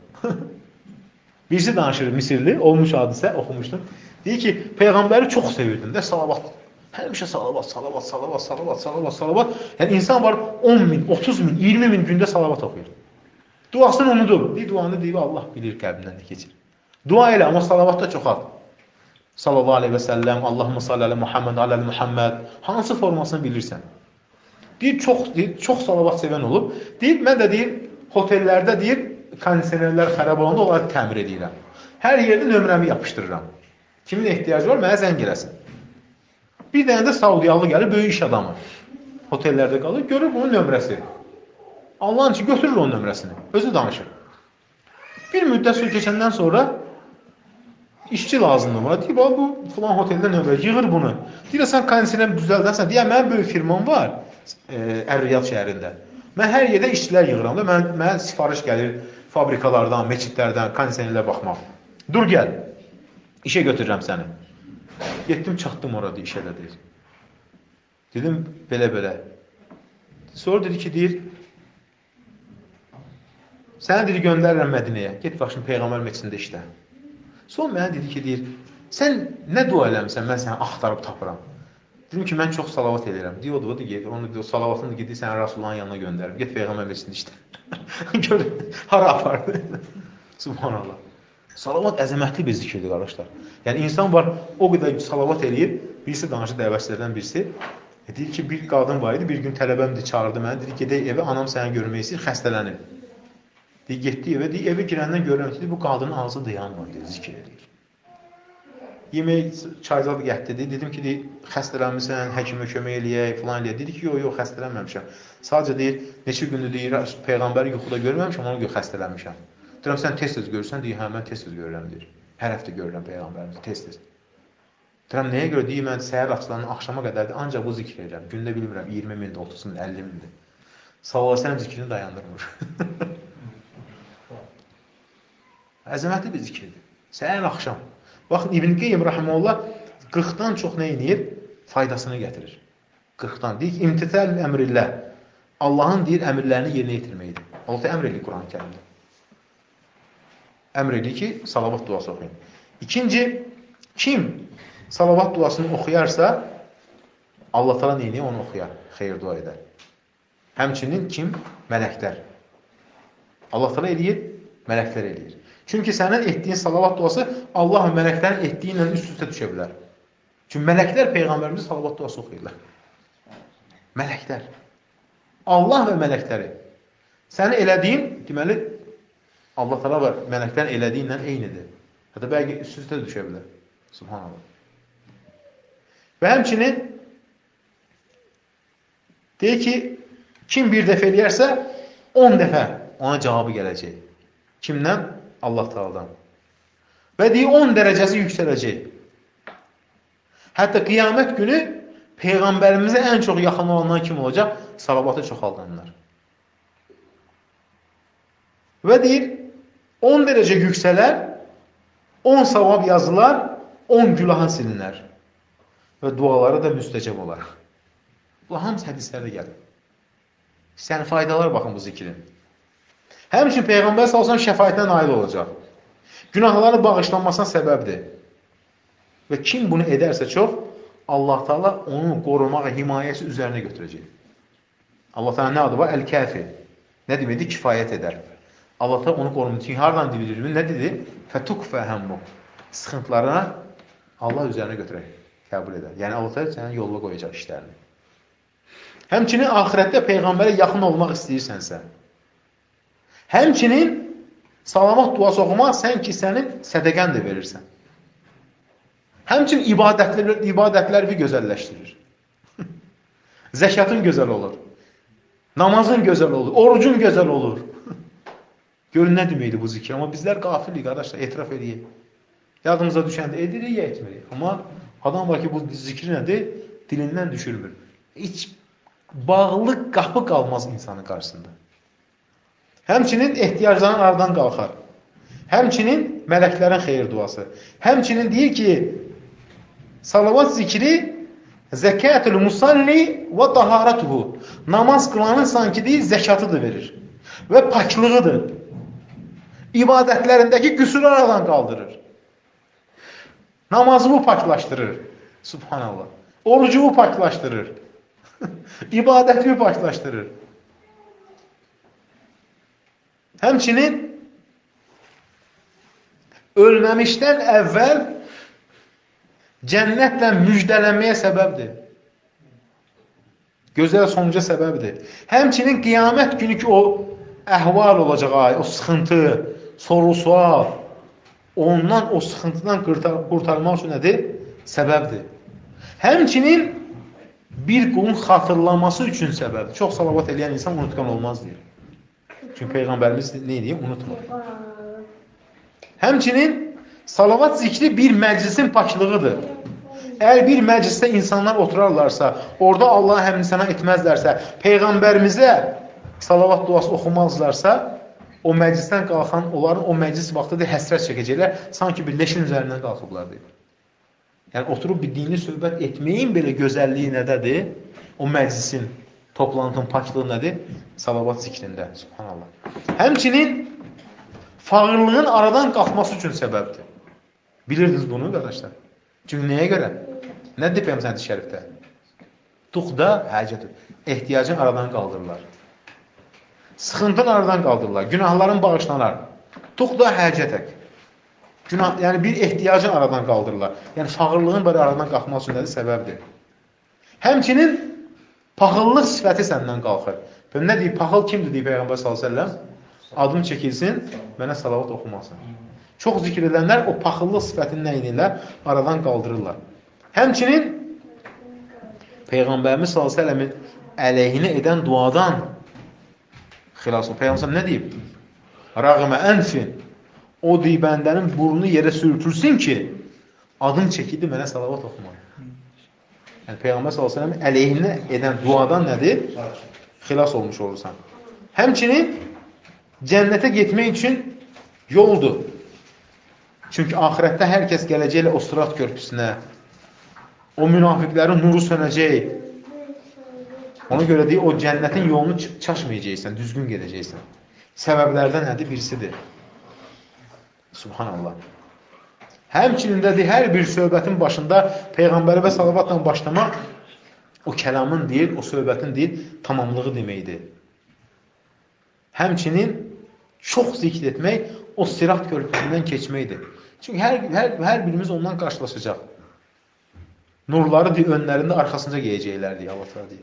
Birisi danışır, Misirli, olmuş hadisə, oxumuşdum. Deyir ki, Peyğəmbəri çox sevirdim də, salavat. Həmişə salavat. Yəni, insan var 10 min, 30 min, 20 min gündə salavat oxuyur. Duasını unudur. Deyir, duanı deyir, Allah bilir qəlbindən nə keçir. Dua elə, amma salavatda çoxalt. Sallallahu aleyhi və səlləm, Allahümə salli alə Muhammed, alə Muhammed. Hansı formasını bilirsən? Deyir, çox salavat sevən olub. Deyir, mən də deyir, hotellərdə deyir, kondisionerlər xərab olanda onları təmir edirəm. Hər yerdə nömrəmi yapışdırıram. Kimin ehtiyacı var, mənə zəng eləsin. Bir dənə də Saudiyalı gəlir, böyük iş adamı. Hotellərdə qalır, görür bunun nömrəsi. Allahın için götürür onun nömrəsini. Özü danışır. Bir müddət sonra keçəndən sonra İşçi lazımdır buna. Deyir, bu filan oteldə növbə yığır bunu. Deyir, sən kondisioner düzəldərsən. Deyir, mənim böyük firmam var Əl-Riyad şəhərində. Mən hər yerdə işçilər yığıram da. Mənə sifariş gəlir fabrikalardan, meçidlərdən, kondisionerlərə baxmaq. Dur gəl, işə götürürəm səni. Getdim, çatdım orada işə də deyir. Dedim, belə-belə. Sonra dedi ki, deyir, səni dedi, göndərirəm Mədinəyə. Get, bax, şimdi Peyğəmbər meçidində işlə. Sonra mənə dedi ki, deyir, sən nə dua eləmirsən, mən səni axtarıb tapıram. Dedim ki, mən çox salavat edirəm. Deyir, o da gedir, onu deyir, salavatını gedir, səni Rasulullahın yanına göndərim. Get, Peyğəmbər meçidində işlə. Gör, hara apardı. Subhanallah. Salavat əzəmətli bir zikirdir, qardaşlar. Yəni, insan var, o qədər salavat eləyir, birisi danışır dəvəçlərdən birisi. Deyir ki, bir qadın var idi, bir gün tələbəmdir, çağırdı mənə, dedi, gedək evə, anam səni görmək istəyir, xəstələnir. Deyir, getdi evə, deyir, evə girəndən görürəm ki, bu qadının ağzı dayanmır, deyir, zikir edir. Yemək, çayzad gətirdi, dedim ki, deyir, xəstələnmirsən, həkimə kömək eləyək, filan eləyək. Dedi ki, yox, xəstələnməmişəm. Sadəcə deyir, neçə gündür deyir, Peyğəmbəri yuxuda görməmişəm, ona görə xəstələnmişəm. Deyirəm, sən tez-tez görürsən, deyir, hə, mən tez-tez görürəm, deyir. Hər həftə görürəm Peyğəmbərimizi, tez-tez. Deyirəm, nəyə görə deyir, mən səhər açılanın axşama qədərdir, ancaq bu zikr edirəm. Gündə bilmirəm, 20 mindir, 30 min, 50 mindir. Sallallahu əleyhi zikrini dayandırmır. Əzəmətli bir zikirdir. Səhər axşam. Baxın, İbn Qeyyim Rahimehullah 40-dan çox nə edir? Faydasını gətirir. 40-dan. Deyir ki, imtithal əmrillah. Allahın deyir, əmrlərini yerinə yetirməkdir. Allah əmr edir Quran-ı Kərimdə. Əmr edir ki, salavat duası oxuyun. İkinci, kim salavat duasını oxuyarsa, Allah təala neyini onu oxuyar, xeyir dua edər. Həmçinin kim? Mələklər. Allah təala eləyir, mələklər eləyir. Çünki sənin etdiyin salavat duası Allah və mələklərin etdiyi ilə üst-üstə düşə bilər. Çünki mələklər Peyğəmbərimiz salavat duası oxuyurlar. Mələklər. Allah və mələkləri. Səni elədiyin, deməli, Allah təala və mələklərin elədiyinlə eynidir. Hətta bəlkə üst-üstə düşə bilər. Subhanallah. Və həmçinin deyir ki, kim bir dəfə eləyərsə, 10 dəfə ona cavabı gələcək. Kimdən? Allah Teala'dan. Və deyir, 10 dərəcəsi yüksələcək. Hətta qiyamət günü Peyğəmbərimizə ən çox yaxın olanlar kim olacaq? Salavatı çoxaldanlar. Və deyir, 10 dərəcə yüksələr, 10 savab yazılar, 10 günahı silinər. Və duaları da müstəcəb olar. Bu hamısı hədislərdə gəlir. Sən faydalar baxın bu zikrin. Həmçin Peyğəmbər sallallahu şəfaətinə nail olacaq. Günahların bağışlanmasına səbəbdir. Və kim bunu edərsə çox, Allah Teala onu qorumağa, himayəsi üzərinə götürəcək. Allah Teala nə adı var? Əl-Kəfi. Nə deməkdir? Kifayət edər. Allah Teala onu qorumur. Çünki hardan bilir? Nə dedi? Fətukfə həmmu. Sıxıntılarına Allah üzərinə götürək. Qəbul edər. Yəni Allah Teala sənin yoluna qoyacaq işlərini. Həmçinin axirətdə Peyğəmbərə yaxın olmaq istəyirsənsə, həmçinin salavat duası oxumaq sən ki, sənin sədəqən də verirsən. Həmçinin ibadətləri gözəlləşdirir. Zəkatın gözəl olur. Namazın gözəl olur. Orucun gözəl olur. Görün nə deməkdir bu zikir. Amma bizlər qafilik, qardaşlar, etiraf edəyik. Yadımıza düşəndə edirik, ya etmirik. Amma adam var ki, bu zikir nədir? Dilindən düşürmür. Heç bağlı qapı qalmaz insanın qarşısında. Həmçinin ehtiyacların aradan qalxar. Həmçinin mələklərin xeyir duası. Həmçinin deyir ki, salavat zikri zəkatül musalli və taharatuhu. Namaz qılanın sanki deyir, zəkatı da verir. Və paklığıdır. İbadətlərindəki qüsuru aradan qaldırır. Namazı bu paklaşdırır. Subhanallah. Orucu bu paklaşdırır. İbadəti bu paklaşdırır. Həmçinin ölməmişdən əvvəl cənnətlə müjdələnməyə səbəbdir. Gözəl sonuca səbəbdir. Həmçinin qiyamət günü ki, o əhval olacaq, o sıxıntı, soru-sual, ondan, o sıxıntıdan qurtarmaq üçün nədir? Səbəbdir. Həmçinin bir qulun xatırlaması üçün səbəbdir. Çox salavat eləyən insan unutqan olmaz deyir. Çünki Peyğəmbərimiz nə deyir? Unutmur. Həmçinin Salavat zikri bir məclisin paklığıdır. Əgər bir məclisdə insanlar oturarlarsa, orada Allah'a həmd sənə etməzlərsə, Peyğəmbərimizə salavat duası oxumazlarsa, o məclisdən qalxan, onların o məclis vaxtıdır həsrət çəkəcəklər, sanki bir leşin üzərindən qalxıblar deyir. Yəni, oturub bir dini söhbət etməyin belə gözəlliyi nədədir? O məclisin, toplantının paklığı nədir? Salavat zikrində, subhanallah. Həmçinin, fağırlığın aradan qalxması üçün səbəbdir. Bilirdiniz bunu, qardaşlar? Çünki nəyə görə? Nə deyib Peyğəmbər şərifdə? Tuqda həcətdir. Ehtiyacın aradan qaldırırlar. Sıxıntın aradan qaldırırlar. Günahların bağışlanar. Tuqda həcətək. Yəni bir ehtiyacın aradan qaldırırlar. Yəni fağırlığın böyle aradan qalxması üçün nədir? Səbəbdir. Həmçinin paxıllıq sifəti səndən qalxır. Nə deyib? Paxıl kimdir deyib Peyğəmbər s.ə.v? Adım çəkilsin, mənə salavat oxumasın. Çox zikr edənlər o paxıllıq sifətini nə edirlər? Aradan qaldırırlar. Həmçinin Peyğəmbərimiz s.ə.v-in əleyhinə edən duadan xilas olur. Peyğəmbər nə deyib? Rəğmə ənfin. O deyib bəndənin burnu yerə sürtülsün ki, adım çəkildi, mənə salavat oxumaq. Yəni Peyğəmbər s.ə.v-in əleyhinə edən duadan nədir? Xilas olmuş olursan. Həmçinin cənnətə getmək üçün yoldur. Çünki axirətdə hər kəs gələcəklə o Sırat körpüsünə, o münafiqlərin nuru sönəcək. Ona görə deyir, o cənnətin yolunu çaşmayacaqsən, düzgün gedəcəksən. Səbəblərdən nədir? Birisidir. Subhanallah. Həmçinin də deyir, hər bir söhbətin başında Peyğəmbərə və salavatla başlamaq o kəlamın deyil, o söhbətin deyil, tamamlığı deməkdir. Həmçinin çox zikr etmək o Sirat körpüsündən keçməkdir. Çünki hər birimiz ondan qarşılaşacaq. Nurları deyir, önlərində arxasınca geyəcəklər deyir, Allah deyir.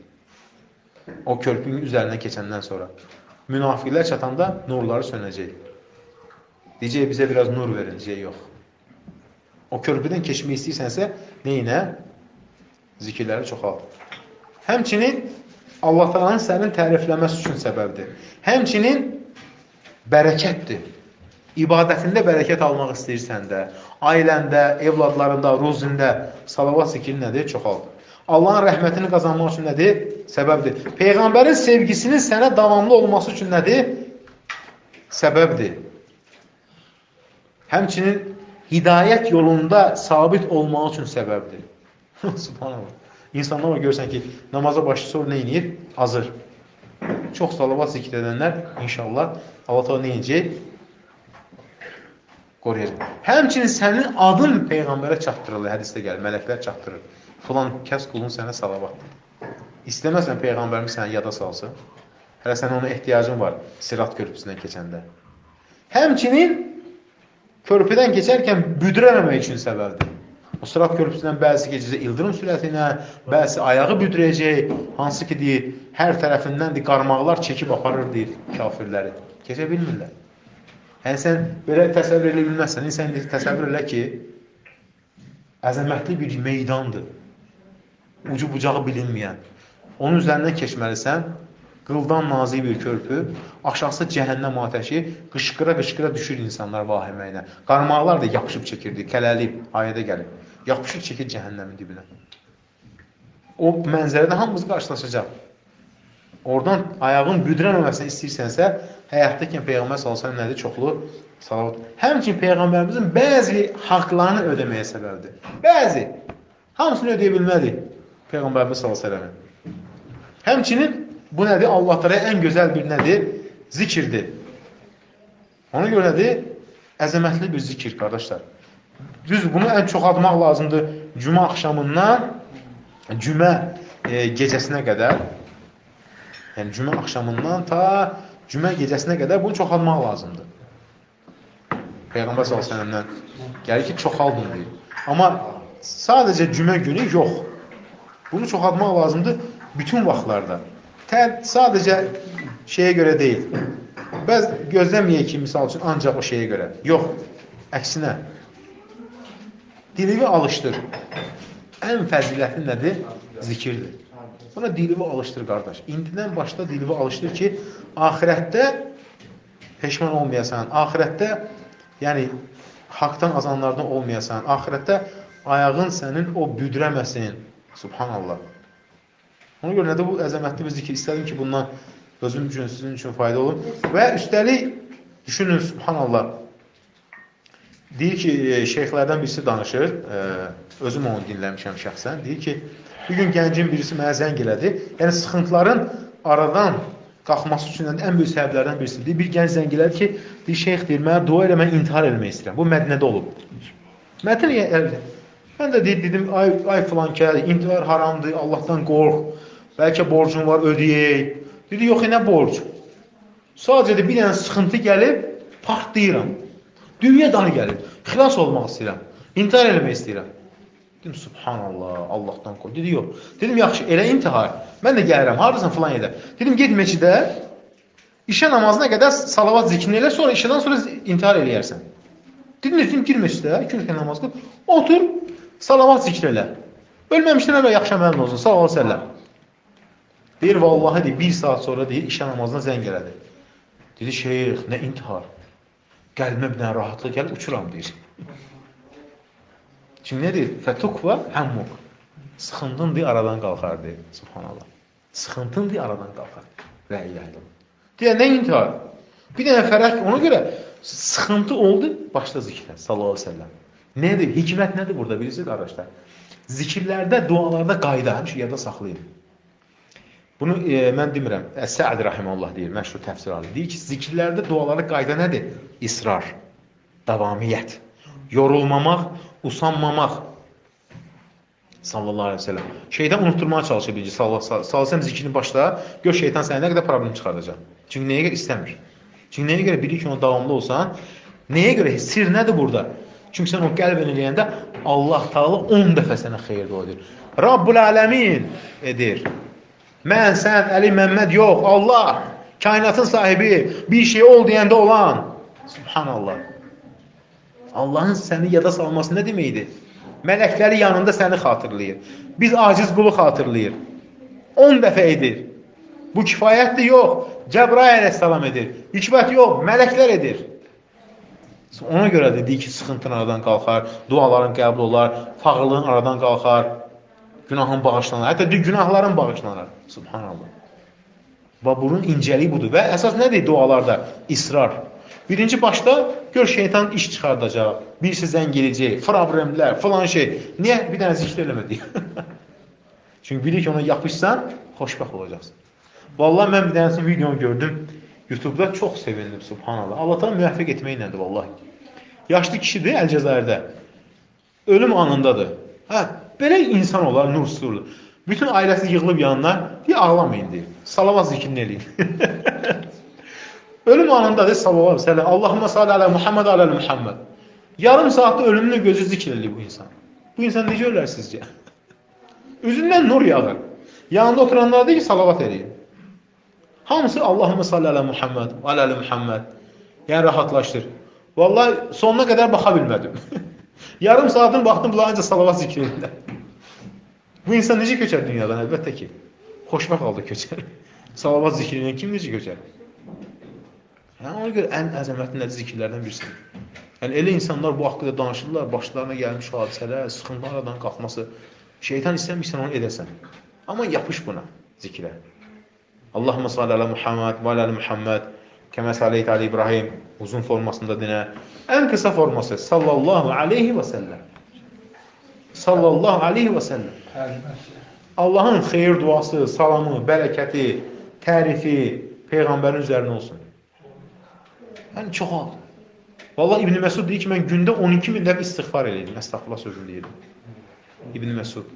O körpünün üzərindən keçəndən sonra. Münafiqlər çatanda nurları sönəcək. Deyəcək, bizə biraz nur verin, deyəcək, yox. O körpüdən keçmək istəyirsənsə, neyinə? Zikirləri çoxalt. Həmçinin Allah Taala'nın sənin tərifləməsi üçün səbəbdir. Həmçinin bərəkətdir. İbadətində bərəkət almaq istəyirsən də, ailəndə, evladlarında, ruzində salavat zikri nədir? Çoxalt. Allahın rəhmətini qazanmaq üçün nədir? Səbəbdir. Peyğəmbərin sevgisinin sənə davamlı olması üçün nədir? Səbəbdir. Həmçinin hidayət yolunda sabit olmaq üçün səbəbdir. Subhanallah. İnsanlar görsən ki, namaza başı sonra nə edir? Azır. Çox salavat zikr edənlər inşallah Allah Teala nə edəcək? Qoruyacaq. Həmçinin sənin adın Peyğəmbərə çatdırılır. Hədisdə gəlir, mələklər çatdırır. Filan kəs qulun sənə salavatdır. İstəməsən Peyğəmbərimiz səni yada salsın. Hələ sənin ona ehtiyacın var Sirat körpüsündən keçəndə. Həmçinin körpüdən keçərkən büdrəməmək üçün səbəbdir. O Sirat körpüsündən bəzi keçəcək ildırım sürətinə, bəzi ayağı büdrəyəcək, hansı ki deyir, hər tərəfindən qarmaqlar çəkib aparır deyir kafirləri. Keçə bilmirlər. Yəni sən belə təsəvvür elə bilməzsən. İnsan təsəvvür elə ki, əzəmətli bir meydandır. Ucu bucağı bilinməyən. Onun üzərindən keçməlisən, qıldan nazik bir körpü, aşağısı cəhənnəm atəşi, qışqıra-qışqıra düşür insanlar vahiməyinə. Qarmaqlar da yapışıb çəkirdi, kələliyib, ayədə gəlib. Yapışıb çəkir cəhənnəmin dibinə. O mənzərədə hamımız qarşılaşacaq. Oradan ayağın büdrəməməsini istəyirsənsə, həyatdakən Peyğəmbər s.ə.v nədir? Çoxlu salavat. Həmçin Peyğəmbərimizin bəzi haqlarını ödəməyə səbəbdir. Bəzi. Hamısını ödəyə bilmədik Peyğəmbərimiz s.ə.v. Həmçinin bu nədir? Allah Teala'ya ən gözəl bir nədir? Zikirdir. Ona görə nədir? Əzəmətli bir zikir, qardaşlar. Düz bunu ən çox admaq lazımdır. Cümə axşamından cümə gecəsinə qədər. Yəni cümə axşamından ta cümə gecəsinə qədər bunu çoxalmaq lazımdır. Peyğəmbər s.ə.v-dən gəlir ki, çoxaldın deyir. Amma sadəcə cümə günü yox. Bunu çoxalmaq lazımdır bütün vaxtlarda. Sadəcə şeyə görə deyil. Bəz gözləməyək ki, misal üçün, ancaq o şeyə görə. Yox, əksinə. Dilivi alışdır. Ən fəzilətli nədir? Zikirdir. Buna dilivi alışdır, qardaş. İndidən başda dilivi alışdır ki, axirətdə peşman olmayasan. Axirətdə, yəni, haqdan azanlardan olmayasan, axirətdə ayağın sənin o büdrəməsin. Subhanallah. Ona görə nədə bu əzəmətli bir zikir istədim ki, bundan özüm üçün, sizin üçün fayda olun. Və üstəlik, düşünün, subhanallah, deyir ki, şeyxlərdən birisi danışır, özüm onu dinləmişəm şəxsən, deyir ki, bir gün gəncin birisi mənə zəng elədi, yəni sıxıntıların aradan qalxması üçün ən böyük səbəblərdən birisi. Deyir, bir gənc zəng elədi ki, deyir, şeyx deyir, mənə dua elə, mən intihar eləmək istəyirəm. Bu Mədinədə olub. Mədinə, mən də dedim, ay filan kəl, intihar haramdır, Allahdan qorx, bəlkə borcun var, ödəyək. Dedi, yox, nə borc? Sadəcə də bir dənə sıxıntı gəlib, partlayıram. Dünya danı gəlib, xilas olmaq istəyirəm, intihar eləmək istəyirəm. Dedim, subhanallah, Allahdan qorx. Dedi, yox. Dedim, yaxşı, elə intihar. Mən də gəlirəm, haradasan filan yerdə. Dedim, get meçidə, işə namazına qədər salavat zikrini elə, sonra işədən sonra intihar eləyərsən. Dedim, gir meçidə, 2 rükət namaz qıl, otur, salavat zikri elə. Ölməmişdən əvvəl yaxşı əməlin olsun, sallallahu aleyhi ve sellem. Deyir, vallahi deyir, 1 saat sonra deyir, işə namazına zəng elədi. Dedi, şeyx, nə intihar? Qəlbimə bir dənə rahatlıq gəlib, uçuram, deyir. Çünki nə deyir? Fətukva həmmuk. Sıxıntın deyir, aradan qalxar, deyir. Subhanallah. Sıxıntın deyir, aradan qalxar. Və iləhdir. Deyir, nə intihar? Bir dənə fərək, ona görə sıxıntı oldu, başla zikrə, sallallahu aleyhi ve sellem. Nədir? Hikmət nədir burada? Bilirsiniz, qardaşlar? Zikirlərdə, dualarda qayda, həmişə yada saxlayın. Bunu mən demirəm, Sə'd Rahimullah deyir, məşhur təfsir alı. Deyir ki, zikirlərdə, dualarda qayda nədir? İsrar, davamiyyət, yorulmamaq, usanmamaq. Sallallahu aleyhi ve sellem. Şeytan unutturmaya çalışır birinci. Salsam zikrini başla, gör şeytan sənə nə qədər problem çıxardacaq. Çünki nəyə görə istəmir? Çünki nəyə görə bilir ki, ona davamlı olsan, nəyə görə? Sir nədir burada? Çünki sən o qəlbən eləyəndə Allah Taala 10 dəfə sənə xeyir dua edir. Rabbul Alemin edir. Mən, sən, Əli, Məmməd yox, Allah, kainatın sahibi, bir şey ol deyəndə olan. Subhanallah. Allahın səni yada salması nə deməkdir? Mələkləri yanında səni xatırlayır. Biz aciz qulu xatırlayır. 10 dəfə edir. Bu kifayətdir, yox. Cəbrail əleyhissalam edir. Hikmət yox, mələklər edir. Ona görə də deyir ki, sıxıntın aradan qalxar, duaların qəbul olar, fağırlığın aradan qalxar, günahın bağışlanar. Hətta günahların bağışlanar. Subhanallah. Və bunun incəliyi budur. Və əsas nədir dualarda? İsrar. Birinci başda gör şeytan iş çıxardacaq, birisi zəng eləyəcək, problemlər, filan şey. Niyə? Bir dənə zikr eləmədik. Çünki bilir ki, ona yapışsan, xoşbəxt olacaqsın. Vallahi mən bir dənəsin videonu gördüm. YouTube'da çox sevindim, subhanallah. Allah təala müvəffəq etməklədir, vallahi. Yaşlı kişidir Əlcəzairdə. Ölüm anındadır. Hə, belə insan olar, nursurlu. Bütün ailəsi yığılıb yanına, deyir, ağlamayın, deyir. Salavat zikrini eləyin. Ölüm anındadır, sallallahu aleyhi ve sellem. Allahümme salli ala Muhammed ala Muhammed. Yarım saatdə ölümünün gözü zikr eləyir bu insan. Bu insan necə ölər sizcə? Üzündən nur yağır. Yanında oturanlar deyir ki, salavat eləyin. Hamısı Allahümme salli ala Muhammed ala Muhammed. Yəni rahatlaşdır. Vallahi sonuna qədər baxa bilmədim. Yarım saatın baxdım, bunlar ancaq salavat zikr edirlər. Bu insan necə köçər dünyadan? Əlbəttə ki, xoşbəxt halda köçər. Salavat zikrindən kim necə köçər? Yəni, ona görə ən əzəmətli nədir zikirlərdən birisi. Yəni, elə insanlar bu haqqında danışırlar, başlarına gəlmiş hadisələr, sıxıntı aradan qalxması. Şeytan istəmirsən onu edəsən. Amma yapış buna, zikrə. Allahümme salli ala Muhammed və ala Muhammed kəmə saleyt ali İbrahim uzun formasında dinə. Ən qısa forması sallallahu aleyhi və səlləm. Sallallahu aleyhi və səlləm. Allahın xeyir duası, salamı, bərəkəti, tərifi Peyğəmbərin üzərinə olsun. Yəni, çox al. Vallahi İbn Məsud deyir ki, mən gündə 12 min dəfə istiğfar edirdim. Əstəğfurullah sözünü deyirdim. İbn Məsud.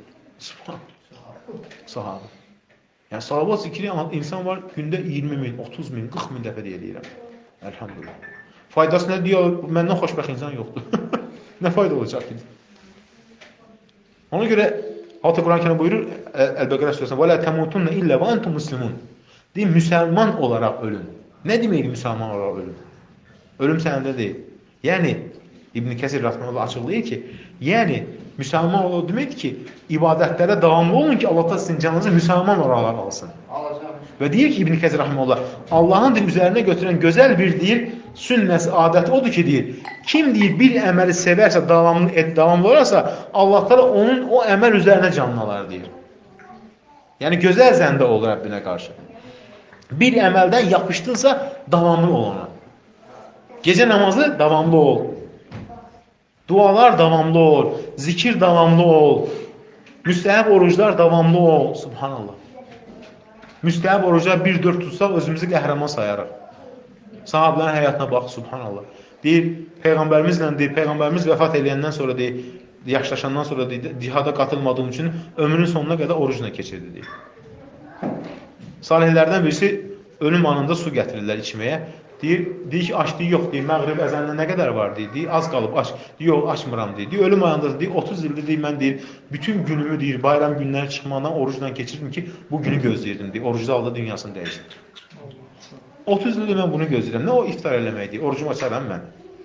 Sahabə. Yəni, salavat zikri insan var, gündə 20 min, 30 min, 40 min dəfə deyirəm. Elhamdülillah. Faydası nə deyir? Məndən xoşbəxt insan yoxdur. Nə fayda olacaq ki? Ona görə Altı Quran-ı buyurur, Əl-Bəqərə surəsində: "Və la tamutunna illa və entum muslimun." Deyir, müsəlman olaraq ölün. Nə deməkdir müsəlman olaraq ölün? Ölüm səndə deyil. Yəni İbn Kəsir rəhməhullah açıqlayır ki, yəni müsəlman olaraq deməkdir ki, ibadətlərə davamlı olun ki, Allah da sizin canınızı müsəlman olaraq alsın. Və deyir ki İbn Kəsir rəhməhullah, Allahın din üzərinə götürən gözəl bir deyir, sünnəsi, adəti odur ki, deyir, kim deyir bir əməli sevərsə, davamlı olarsa, Allah təala onun o əməl üzərinə canını alar, deyir. Yəni, gözəl zəndə olur Rəbbinə qarşı. Bir əməldən yapışdınsa, davamlı ol ona. Gecə namazı davamlı ol. Dualar davamlı ol. Zikir davamlı ol. Müstəhəb oruclar davamlı ol. Subhanallah. Müstəhəb oruclar 1-4 tutsaq, özümüzü qəhrəman sayarıq. Sahabların həyatına bax, subhanallah. Deyir, Peyğəmbərimiz vəfat eləyəndən sonra, deyir, yaşlaşandan sonra, deyir, cihada qatılmadığım üçün ömrünün sonuna qədər orucla keçirdi, deyir. Salihlərdən birisi ölüm anında su gətirirlər içməyə. Deyir ki, açdığı yox, deyir, məğrib əzəninə nə qədər var, deyir, az qalıb, aç. Yox, açmıram, deyir. Ölüm ayında, deyir, 30 ildir, deyir, mən, deyir, bütün günümü, deyir, bayram günləri çıxmadan orucla keçirdim ki, bu günü gözləyirdim, deyir, orucda alda dünyasını dəyişdir. 30 ildir mən bunu gözləyirəm. Nə o iftar eləmək, deyir, orucumu açaram mən.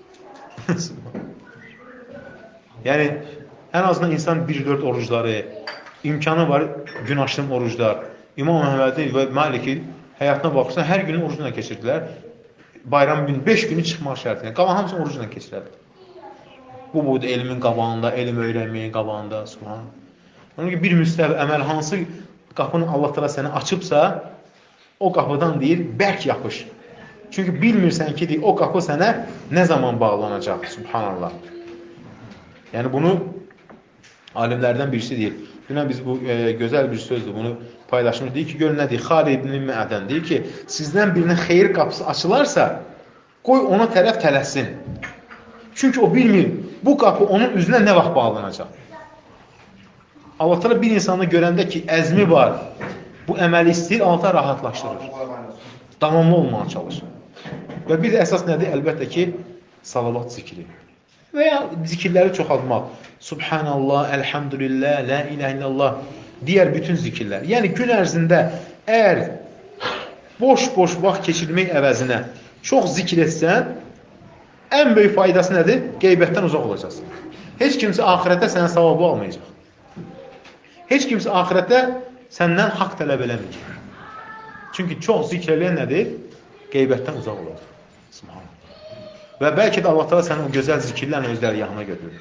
Yəni, ən azından insan 1-4 orucları, imkanı var, gün açdığım oruclar. İmam Əhmədi və Maliki həyatına baxırsan, hər günü orucla keçirdilər. Bayram günü, 5 günü çıxmaq şərtilə. Qalan hamısını orucla keçirərdi. Bu boyda elmin qabağında, elm öyrənməyin qabağında, subhanallah. Onun ki, bir müstəhəb əməl hansı qapını Allah təala sənə açıbsa, o qapıdan deyir, bərk yapış. Çünki bilmirsən ki, deyir, o qapı sənə nə zaman bağlanacaq, subhanallah. Yəni, bunu alimlərdən birisi deyir. Dünən biz bu gözəl bir sözdür, bunu paylaşmış. Deyir ki, görün nə deyir, Xalid ibn Mə'dən deyir ki, sizdən birinin xeyir qapısı açılarsa, qoy ona tərəf tələssin. Çünki o bilmir, bu qapı onun üzünə nə vaxt bağlanacaq. Allah təala bir insanı görəndə ki, əzmi var, bu əməli istəyir, Allah rahatlaşdırır. Davamlı olmağa çalışır. Və bir də əsas nədir? Əlbəttə ki, salavat zikri. Və ya zikirləri çoxaltmaq. Subhanallah, elhamdülillah, la ilahe illallah, digər bütün zikirlər. Yəni, gün ərzində əgər boş-boş vaxt keçirmək əvəzinə çox zikr etsən, ən böyük faydası nədir? Qeybətdən uzaq olacaqsın. Heç kimsə axirətdə sənə savabı almayacaq. Heç kimsə axirətdə səndən haqq tələb eləməyəcək. Çünki çox zikr eləyən nədir? Qeybətdən uzaq olacaq. Subhanallah. Və bəlkə də Allah təala sənin o gözəl zikirlərlə özləri yanına götürür.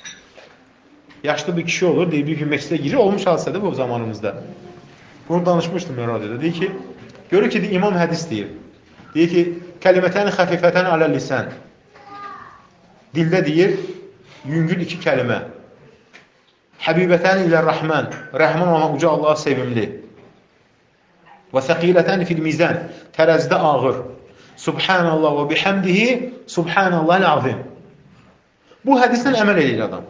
Yaşlı bir kişi olur, deyir, bir gün məscidə girir, olmuş hadisədir bu zamanımızda. Bunu danışmışdım mən radioda. Deyir ki, görür ki, imam hədis deyir. Deyir ki, kəlimətən xəfifətən alə lisən. Dildə deyir, yüngül 2 kəlimə. Həbibətən ilə rəhmən. Rəhman olan uca Allaha sevimli. Və thəqilətən fil mizən. Tərəzidə ağır. Subhanallah və bihamdihi subhanallahil azim. Bu hədislə əməl edir adam.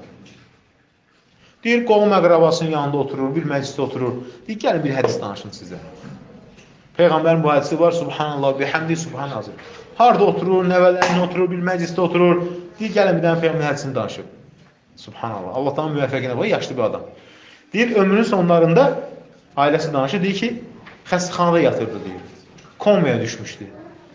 Deyir, qolum əqrabasının yanında oturur, bir məclisdə oturur. Deyir, gəlin bir hədis danışın sizə. Peyğəmbərin bu hədisi var, subhanallah, bihamdihi subhanallahil azim. Harada oturur, nəvələrinə oturur, bir məclisdə oturur. Deyir, gəlin bir dənə Peyğəmbərin hədisini danışır. Subhanallah, Allahdan müvəffəqinə var, yaşlı bir adam. Deyir, ömrünün sonlarında ailəsi danışır, deyir ki, xəstəxanada yatırdı, deyir. Komaya düşmüşdü.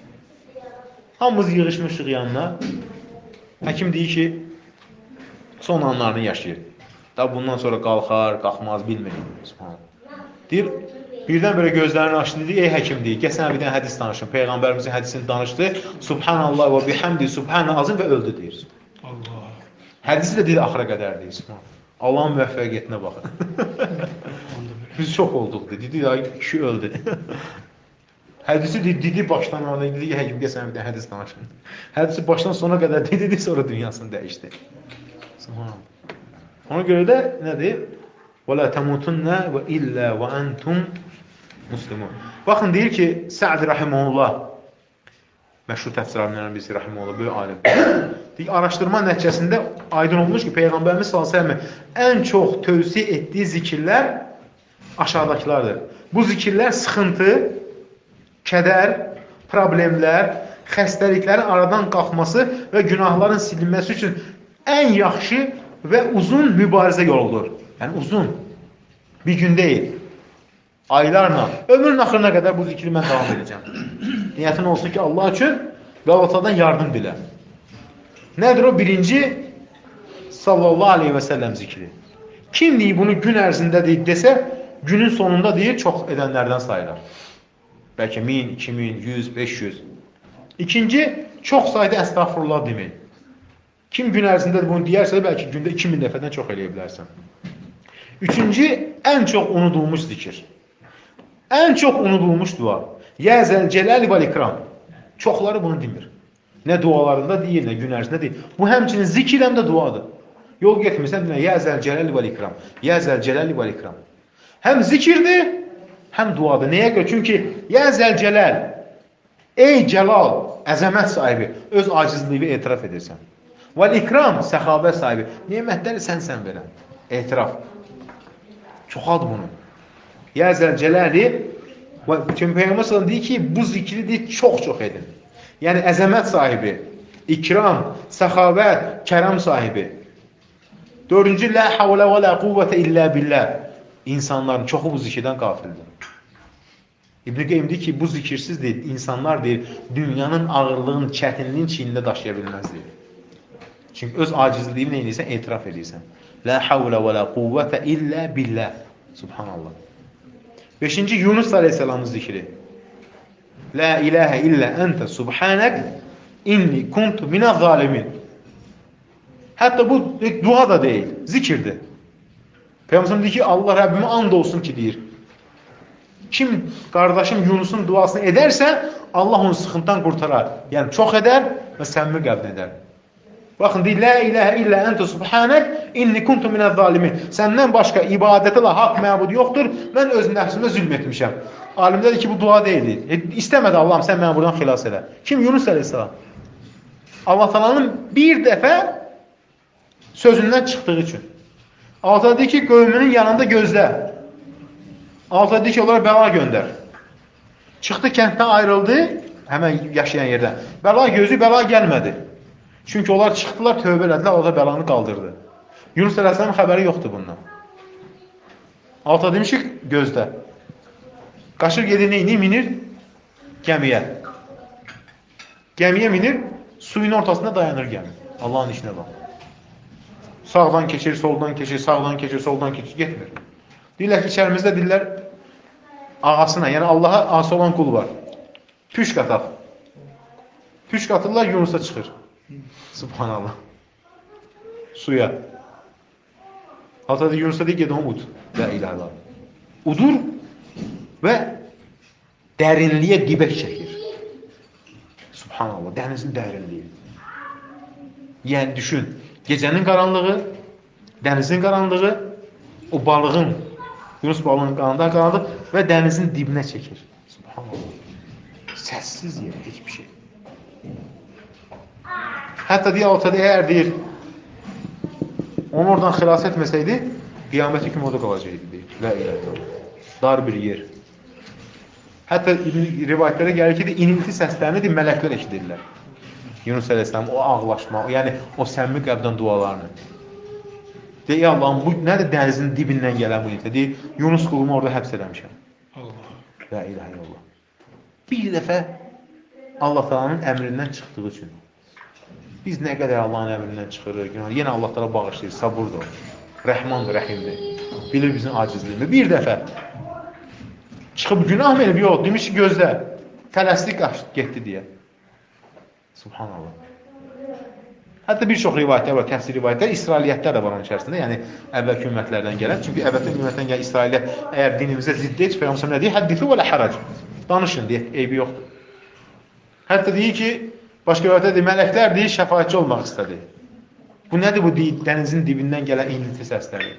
Hamımız yığışmışıq yanına. Həkim deyir ki, son anlarını yaşayır. Da bundan sonra qalxar, qalxmaz, bilmir. Deyir, birdən-birə gözlərini açdı, deyir, ey həkim deyir, gəl sənə bir dənə hədis danışın. Peyğəmbərimizin hədisini danışdı. Subhanallah və bihamdi subhanə azim və öldü, deyir. Allah. Hədisi də deyir, axıra qədər, deyir. Allahın müvəffəqiyyətinə baxın. Biz çox olduq, deyir, kişi öldü. Hədisi dedi başdan ona, dedi, həkim, gəl sənə bir dənə hədis danışın. Hədisi başdan sona qədər dedi, sonra dünyasını dəyişdi. Subhanallah. Ona görə də nədir? وَلَا تَمُوتُنَّ وَإِلَّا وَأَنْتُمْ مُسْلِمُونَ. Baxın, deyir ki, Sə'd Rəhiməhullah, məşhur təfsir alimlərindən birisi Rəhiməhullah, böyük alim. Deyir, araşdırma nəticəsində aydın olmuş ki, Peyğəmbərimiz s.ə.v ən çox tövsiyə etdiyi zikirlər aşağıdakılardır. Bu zikirlər sıxıntı, kədər, problemlər, xəstəliklərin aradan qalxması və günahların silinməsi üçün ən yaxşı və uzun mübarizə yoludur. Yəni uzun. Bir gün deyil. Aylarla. Ömrün axırına qədər bu zikri mən davam edəcəm. Niyyətin olsun ki, Allah üçün və Allah-dan yardım dilə. Nədir o? Birinci, sallallahu aleyhi və səlləm zikri. Kim deyir bunu gün ərzində deyir desə, günün sonunda deyir çox edənlərdən sayılar. Bəlkə 1000, 2000, 100, 500. İkinci, çox sayda əstəğfurullah demək. Kim gün ərzində bunu deyərsə, bəlkə gündə 2000 dəfədən çox eləyə bilərsən. Üçüncü, ən çox unudulmuş zikir. Ən çox unudulmuş dua. Ya Zəlcəlal və İkram. Çoxları bunu demir. Nə dualarında deyir, nə gün ərzində deyir. Bu həmçinin zikir həm də duadır. Yol getmirsən, deyir, Ya Zəlcəlal və İkram. Ya Zəlcəlal və İkram. Həm zikirdir, həm duadır. Nəyə görə? Çünki Ya Zəlcəlal, ey Cəlal, əzəmət sahibi, öz acizliyi etiraf edirsən. Və İkram, səxavət sahibi, nemətləri sən verən. Etiraf. Çoxaldı bunu. Ya Zəlcələli, çünki Peyğəmbər sallallahu deyir ki, bu zikri deyir, çox edin. Yəni, əzəmət sahibi, ikram, səxavət, kərəm sahibi. Dördüncü, la havlə və la quvvətə illə billah. İnsanların çoxu bu zikirdən qafildir. İbn-i Qeym deyir ki, bu zikirsiz deyir, insanlar deyir, dünyanın ağırlığın, çətinliyin çiynində daşıya bilməz deyir. Çünki öz acizliyini neyinirsən, etiraf edirsən. La havlə və la quvvətə illə billah. Subhanallah. Beşinci, Yunus Aleyhisselam'ın zikri. La ilahe illa ente subhanek inni kuntu minez zalimin. Hatta bu dua da değil, zikirdir. Peygamber deyir ki, Allah Rabbime and olsun ki deyir. Kim kardeşim Yunus'un duasını ederse Allah onu sıkıntıdan kurtarar. Yani çok eder ve səmimi qəbul eder. Bakın deyir, la ilahe illa ente subhanek inni kuntu minez zalimin. Səndən başqa ibadətə la haqq məbud yoxdur. Mən öz nəfsimə zülm etmişəm. Alim dedi ki, bu dua deyildi. İstəmədi Allahım, sən məni buradan xilas elə. Kim? Yunus Aleyhisselam. Allah Taala'nın bir dəfə sözündən çıxdığı üçün. Allah deyir ki, qövmünün yanında gözlə. Allah deyir ki, onlara bəla göndər. Çıxdı, kənddən ayrıldı, həmən yaşayan yerdən. Bəla gözü, bəla gəlmədi. Çünki onlar çıxdılar, tövbə elədilər, o da bəlanı qaldırdı. Yunus Aleyhisselamın xəbəri yoxdur bundan. Allah demiş ki, gözlə. Qaşır gedir, neyini minir? Gəmiyə. Gəmiyə minir, suyun ortasında dayanır gəmi. Allahın işinə bax. Sağdan keçir, soldan keçir, sağdan keçir, soldan keçir, getmir. Deyirlər ki, içərimizdə deyirlər, ağasına, yəni Allaha ası olan qul var. Püşk ataq. Püşk atırlar, Yunusa çıxır. Subhanallah. Suya. Hatta Yunus'a deyir, ged onu ud. La ilahe illallah. Udur və dərinliyə qibək çəkir. Subhanallah, dənizin dərinliyi. Yəni, düşün, gecənin qaranlığı, dənizin qaranlığı, o balığın, Yunus balığının qaranlığı və dənizin dibinə çəkir. Subhanallah. Səssiz yer, heç bir şey. Hətta deyir, əgər deyir, onu oradan xilas etməsəydi, qiyaməti kimi orada qalacaqdı, deyir. La ilahe illallah. Dar bir yer. Hətta rivayətlərə gəlir ki, inilti səslərini deyir, mələklər eşidirlər. Yunus Aleyhisselam o ağlaşma, yəni o səmimi qəbdən dualarını. Deyir, ey Allahım, bu nədir dənizin dibindən gələn bu inilti? Deyir, Yunus qulumu orada həbs eləmişəm. La ilahe illallah. Bir dəfə Allah Taala'nın əmrindən çıxdığı üçün. Biz nə qədər Allahın əmrindən çıxırıq, yenə Allah Taala bağışlayır, sabırdır, rəhmandır, rəhimdir. Bilir bizim acizliyimizi. Bir dəfə çıxıb günah mı elib? Yox, demiş ki, gözlə. Tələsdik getdi deyə. Subhanallah. Hətta bir çox rivayətlər var, təfsir rivayətlər, İsrailiyyətlər də var onun içərisində. Yəni, əvvəlki ümmətlərdən gələn. Çünki əvvəlki ümmətdən gələn İsrailiyyət əgər dinimizə zidd heç, Peyğəmbər nə deyir? Həddithu və lə hərəc. Danışın deyir, eybi yoxdur. Hətta deyir ki, başqa rivayətdə deyir, mələklər deyir, şəfaətçi olmaq istədi. Bu nədir bu deyir, dənizin dibindən gələn inilti səsləri?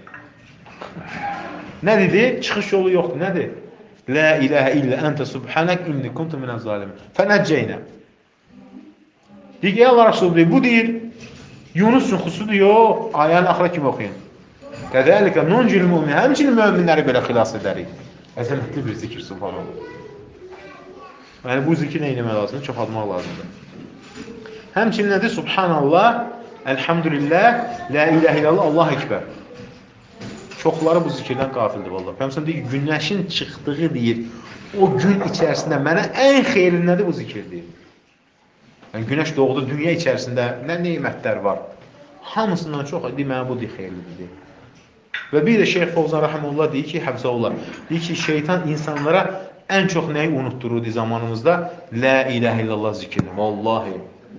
Nə dedi? Çıxış yolu yoxdur, nədir? La ilahə illə əntə subhanək inni kuntu minəz zalimin. Fənəcceynə. Deyir ki, Allah Rasulü deyir, bu deyir, Yunus üçün xüsusudur, yox, ayəni axıra kimi oxuyun. Qədəlikə nuncil mümin, həmçinin möminləri belə xilas edərik. Əzəmətli bir zikir, subhanallah. Yəni, bu zikir nə eləmək lazımdır? Çox admaq lazımdır. Həmçinin nədir? Subhanallah, elhamdülillah, la ilahə illallah, Allah ekber. Çoxları bu zikirdən qafildir, vallahi. Peyğəmbər deyir ki, günəşin çıxdığı deyir, o gün içərisində mənə ən xeyirli nədir bu zikir deyir. Yəni, günəş doğdu, dünya içərisində nə neymətlər var. Hamısından çox deyir, mənə bu deyir, xeyirlidir deyir. Və bir də Şeyx Fovzan Rəhəmullah deyir ki, Həbzəullah, deyir ki, şeytan insanlara ən çox nəyi unuttururdu zamanımızda? La ilahə illallah zikrini. Vallahi,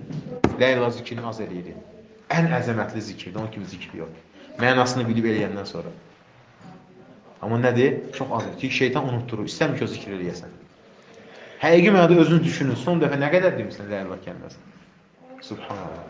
La ilahe zikrini az eləyirik. Ən əzəmətli zikirdir, onun kimi zikir yox. Mənasını bilib eləyəndən sonra. Amma nədir? Çox az. Çünki şeytan unutturur. İstəmir ki, o zikir eləyəsən. Həqiqi mənada özünüz düşünün. Son dəfə nə qədər demişsən la ilahe kəlməsi? Subhanallah.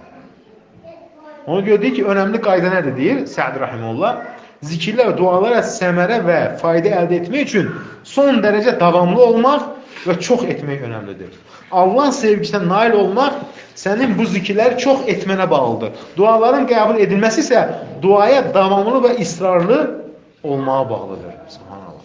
Ona görə deyir ki, önəmli qayda nədir deyir Səd Rahimullah? Zikirlər, dualara səmərə və fayda əldə etmək üçün son dərəcə davamlı olmaq və çox etmək önəmlidir. Allah sevgisinə nail olmaq sənin bu zikirləri çox etmənə bağlıdır. Duaların qəbul edilməsi isə duaya davamlı və israrlı olmağa bağlıdır. Subhanallah.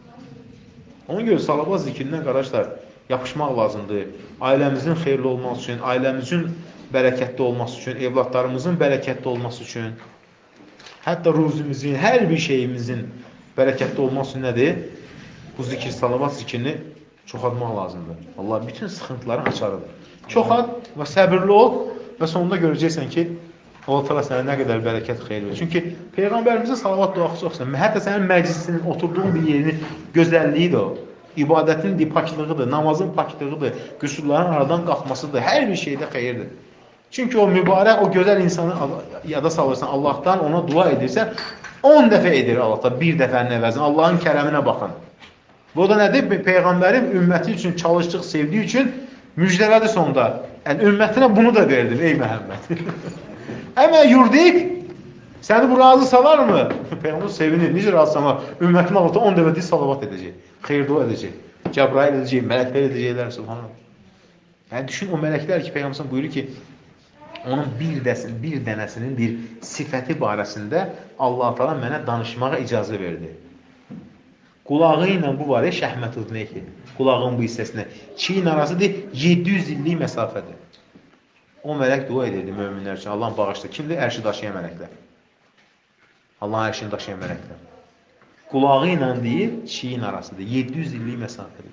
Ona görə salavat zikrindən qardaşlar yapışmaq lazımdır. Ailəmizin xeyirli olması üçün, ailəmizin bərəkətli olması üçün, evlatlarımızın bərəkətli olması üçün, hətta ruzimizin, hər bir şeyimizin bərəkətli olması üçün nədir? Bu zikir, salavat zikrini çoxaltmaq lazımdır. Allah bütün sıxıntıların açarıdır. Çoxalt və səbirli ol və sonunda görəcəksən ki, Allah təala sənə nə qədər bərəkət, xeyir verir. Çünki Peyğəmbərimizin salavat duası çoxdur. Hətta sənin məclisinin, oturduğun bir yerin gözəlliyidir o. İbadətin paklığıdır, namazın paklığıdır, qüsurların aradan qalxmasıdır, hər bir şeydə xeyirdir. Çünki o mübarək, o gözəl insanı yada salırsan, Allahdan ona dua edirsən, 10 dəfə edir Allahdan, bir dəfənin əvəzində. Allahın kərəminə baxın. Bu da nədir? Peyğəmbərin ümməti üçün çalışdıq, sevdiyi üçün müjdələdi sonda. Yəni, ümmətinə bunu da verdim, ey Məhəmməd. Əmə yurdik, səni bu razı salar mı? Peyğəmbər sevinir, necə razı salar? Ümmətin altında 10 dəfə deyil salavat edəcək, xeyir dua edəcək, Cəbrail edəcək, mələklər edəcəklər, subhanallah. Yəni, düşün o mələklər ki, Peyğəmbər buyurur ki, onun bir dənəsinin bir sifəti barəsində Allah Teala mənə danışmağa icazə verdi. Qulağı ilə bu var ya, şəhmət udmaya ki, qulağın bu hissəsinə. Çiyin arasıdır, 700 illik məsafədir. O mələk dua edirdi möminlər üçün. Allah'ın bağışla. Kimdir? Ərşi daşıyan mələklər. Allah'ın ərşini daşıyan mələklər. Qulağı ilə deyir, çiyin arasıdır. 700 illik məsafədir.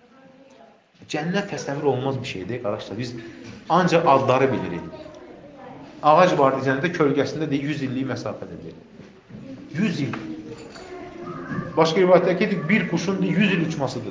Cənnət təsəvvür olmaz bir şeydir, qardaşlar. Biz ancaq adları bilirik. Ağac var diyəcəndə kölgəsində deyir, 100 illik məsafədir. 100 il. Başqa rivayətdə ki, bir quşun 100 il uçmasıdır.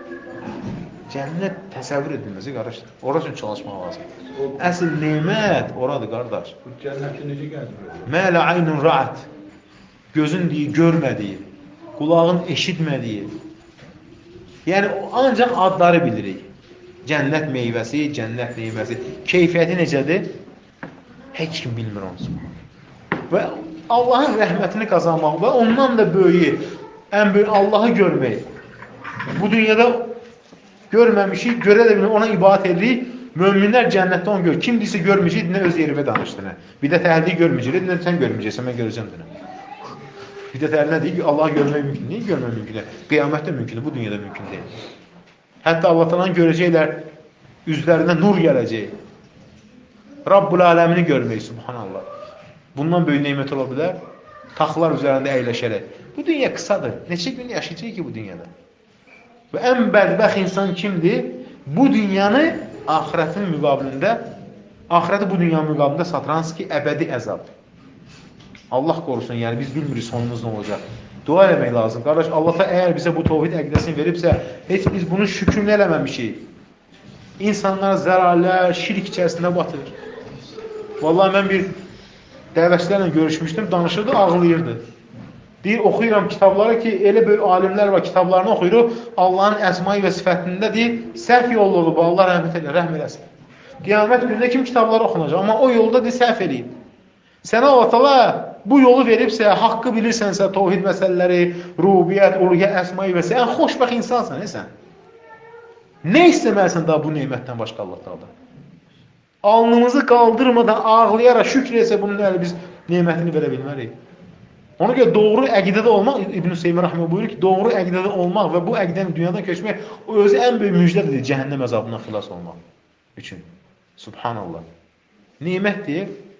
Cənnət təsəvvür edilməsi, qardaşlar. Orası üçün çalışmaq lazım. Əsl nemət oradır, qardaş. Bu cənnətin necə gəlir? Mələ aynun ra'at. Gözün deyir, görmədiyi, qulağın eşitmədiyi. Yəni, ancaq adları bilirik. Cənnət meyvəsi, cənnət meyvəsi. Keyfiyyəti necədir? Heç kim bilmir onu. Və Allahın rəhmətini qazanmaq və ondan da böyük, ən böyük Allahı görmək. Bu dünyada görməmişik, görə də bilmək, ona ibadət edirik. Möminlər cənnətdə onu görür. Kim deyirsə görməyəcək, nə öz yerimə danışdığını. Bir də təhəlliyi görməyəcək, nə sən görməyəcəksən, mən görəcəm dənə. Bir də təhəlli nə deyir ki, Allahı görmək mümkün. Niyə görmək mümkün? Qiyamətdə mümkündür, bu dünyada mümkün deyil. Hətta Allah təalanı görəcəklər, üzlərinə nur gələcək. Rabbul aləmini görmək, subhanallah. Bundan böyük neymət ola bilər. Taxlar üzərində əyləşərək. Bu dünya qısadır. Neçə gün yaşayacaq ki bu dünyada? Və ən bədbəxt insan kimdir? Bu dünyanı axirətin müqabilində, axirəti bu dünyanın müqabilində satıranız ki, əbədi əzab. Allah qorusun, yəni biz bilmirik sonumuz nə olacaq. Dua eləmək lazım. Qardaş, Allah da əgər bizə bu tovhid əqidəsini veribsə, heç biz bunun şükrünü eləməmişik. İnsanlar zərarlər, şirk içərisində batır. Vallahi mən bir dəvəçilərlə görüşmüşdüm, danışırdı, ağlayırdı. Deyir, oxuyuram kitabları ki, elə böyük alimlər var, kitablarını oxuyuruq, Allahın əsmayı və sifətində deyir, səhv yol olub, Allah rəhm eləsin. Qiyamət günündə kim kitabları oxunacaq? Amma o yolda deyir, səhv eləyib. Sənə Allah Teala bu yolu veribsə, haqqı bilirsənsə, tovhid məsələləri, rubiyyət, uluhiyyət, əsmayı və sən xoşbəxt insansan, sən. Nə istəməlisən daha bu neymətdən başqa Allah Teala? Alnımızı qaldırmadan ağlayaraq şükr etsə bunun əli biz neymətini verə bilmərik. Ona görə doğru əqidədə olmaq, İbn-i Seymə Rəhmə buyurur ki, doğru əqidədə olmaq və bu əqidəni dünyadan köçmək o özü ən böyük müjdədir cəhənnəm əzabından xilas olmaq üçün. Subhanallah. Neymət deyir,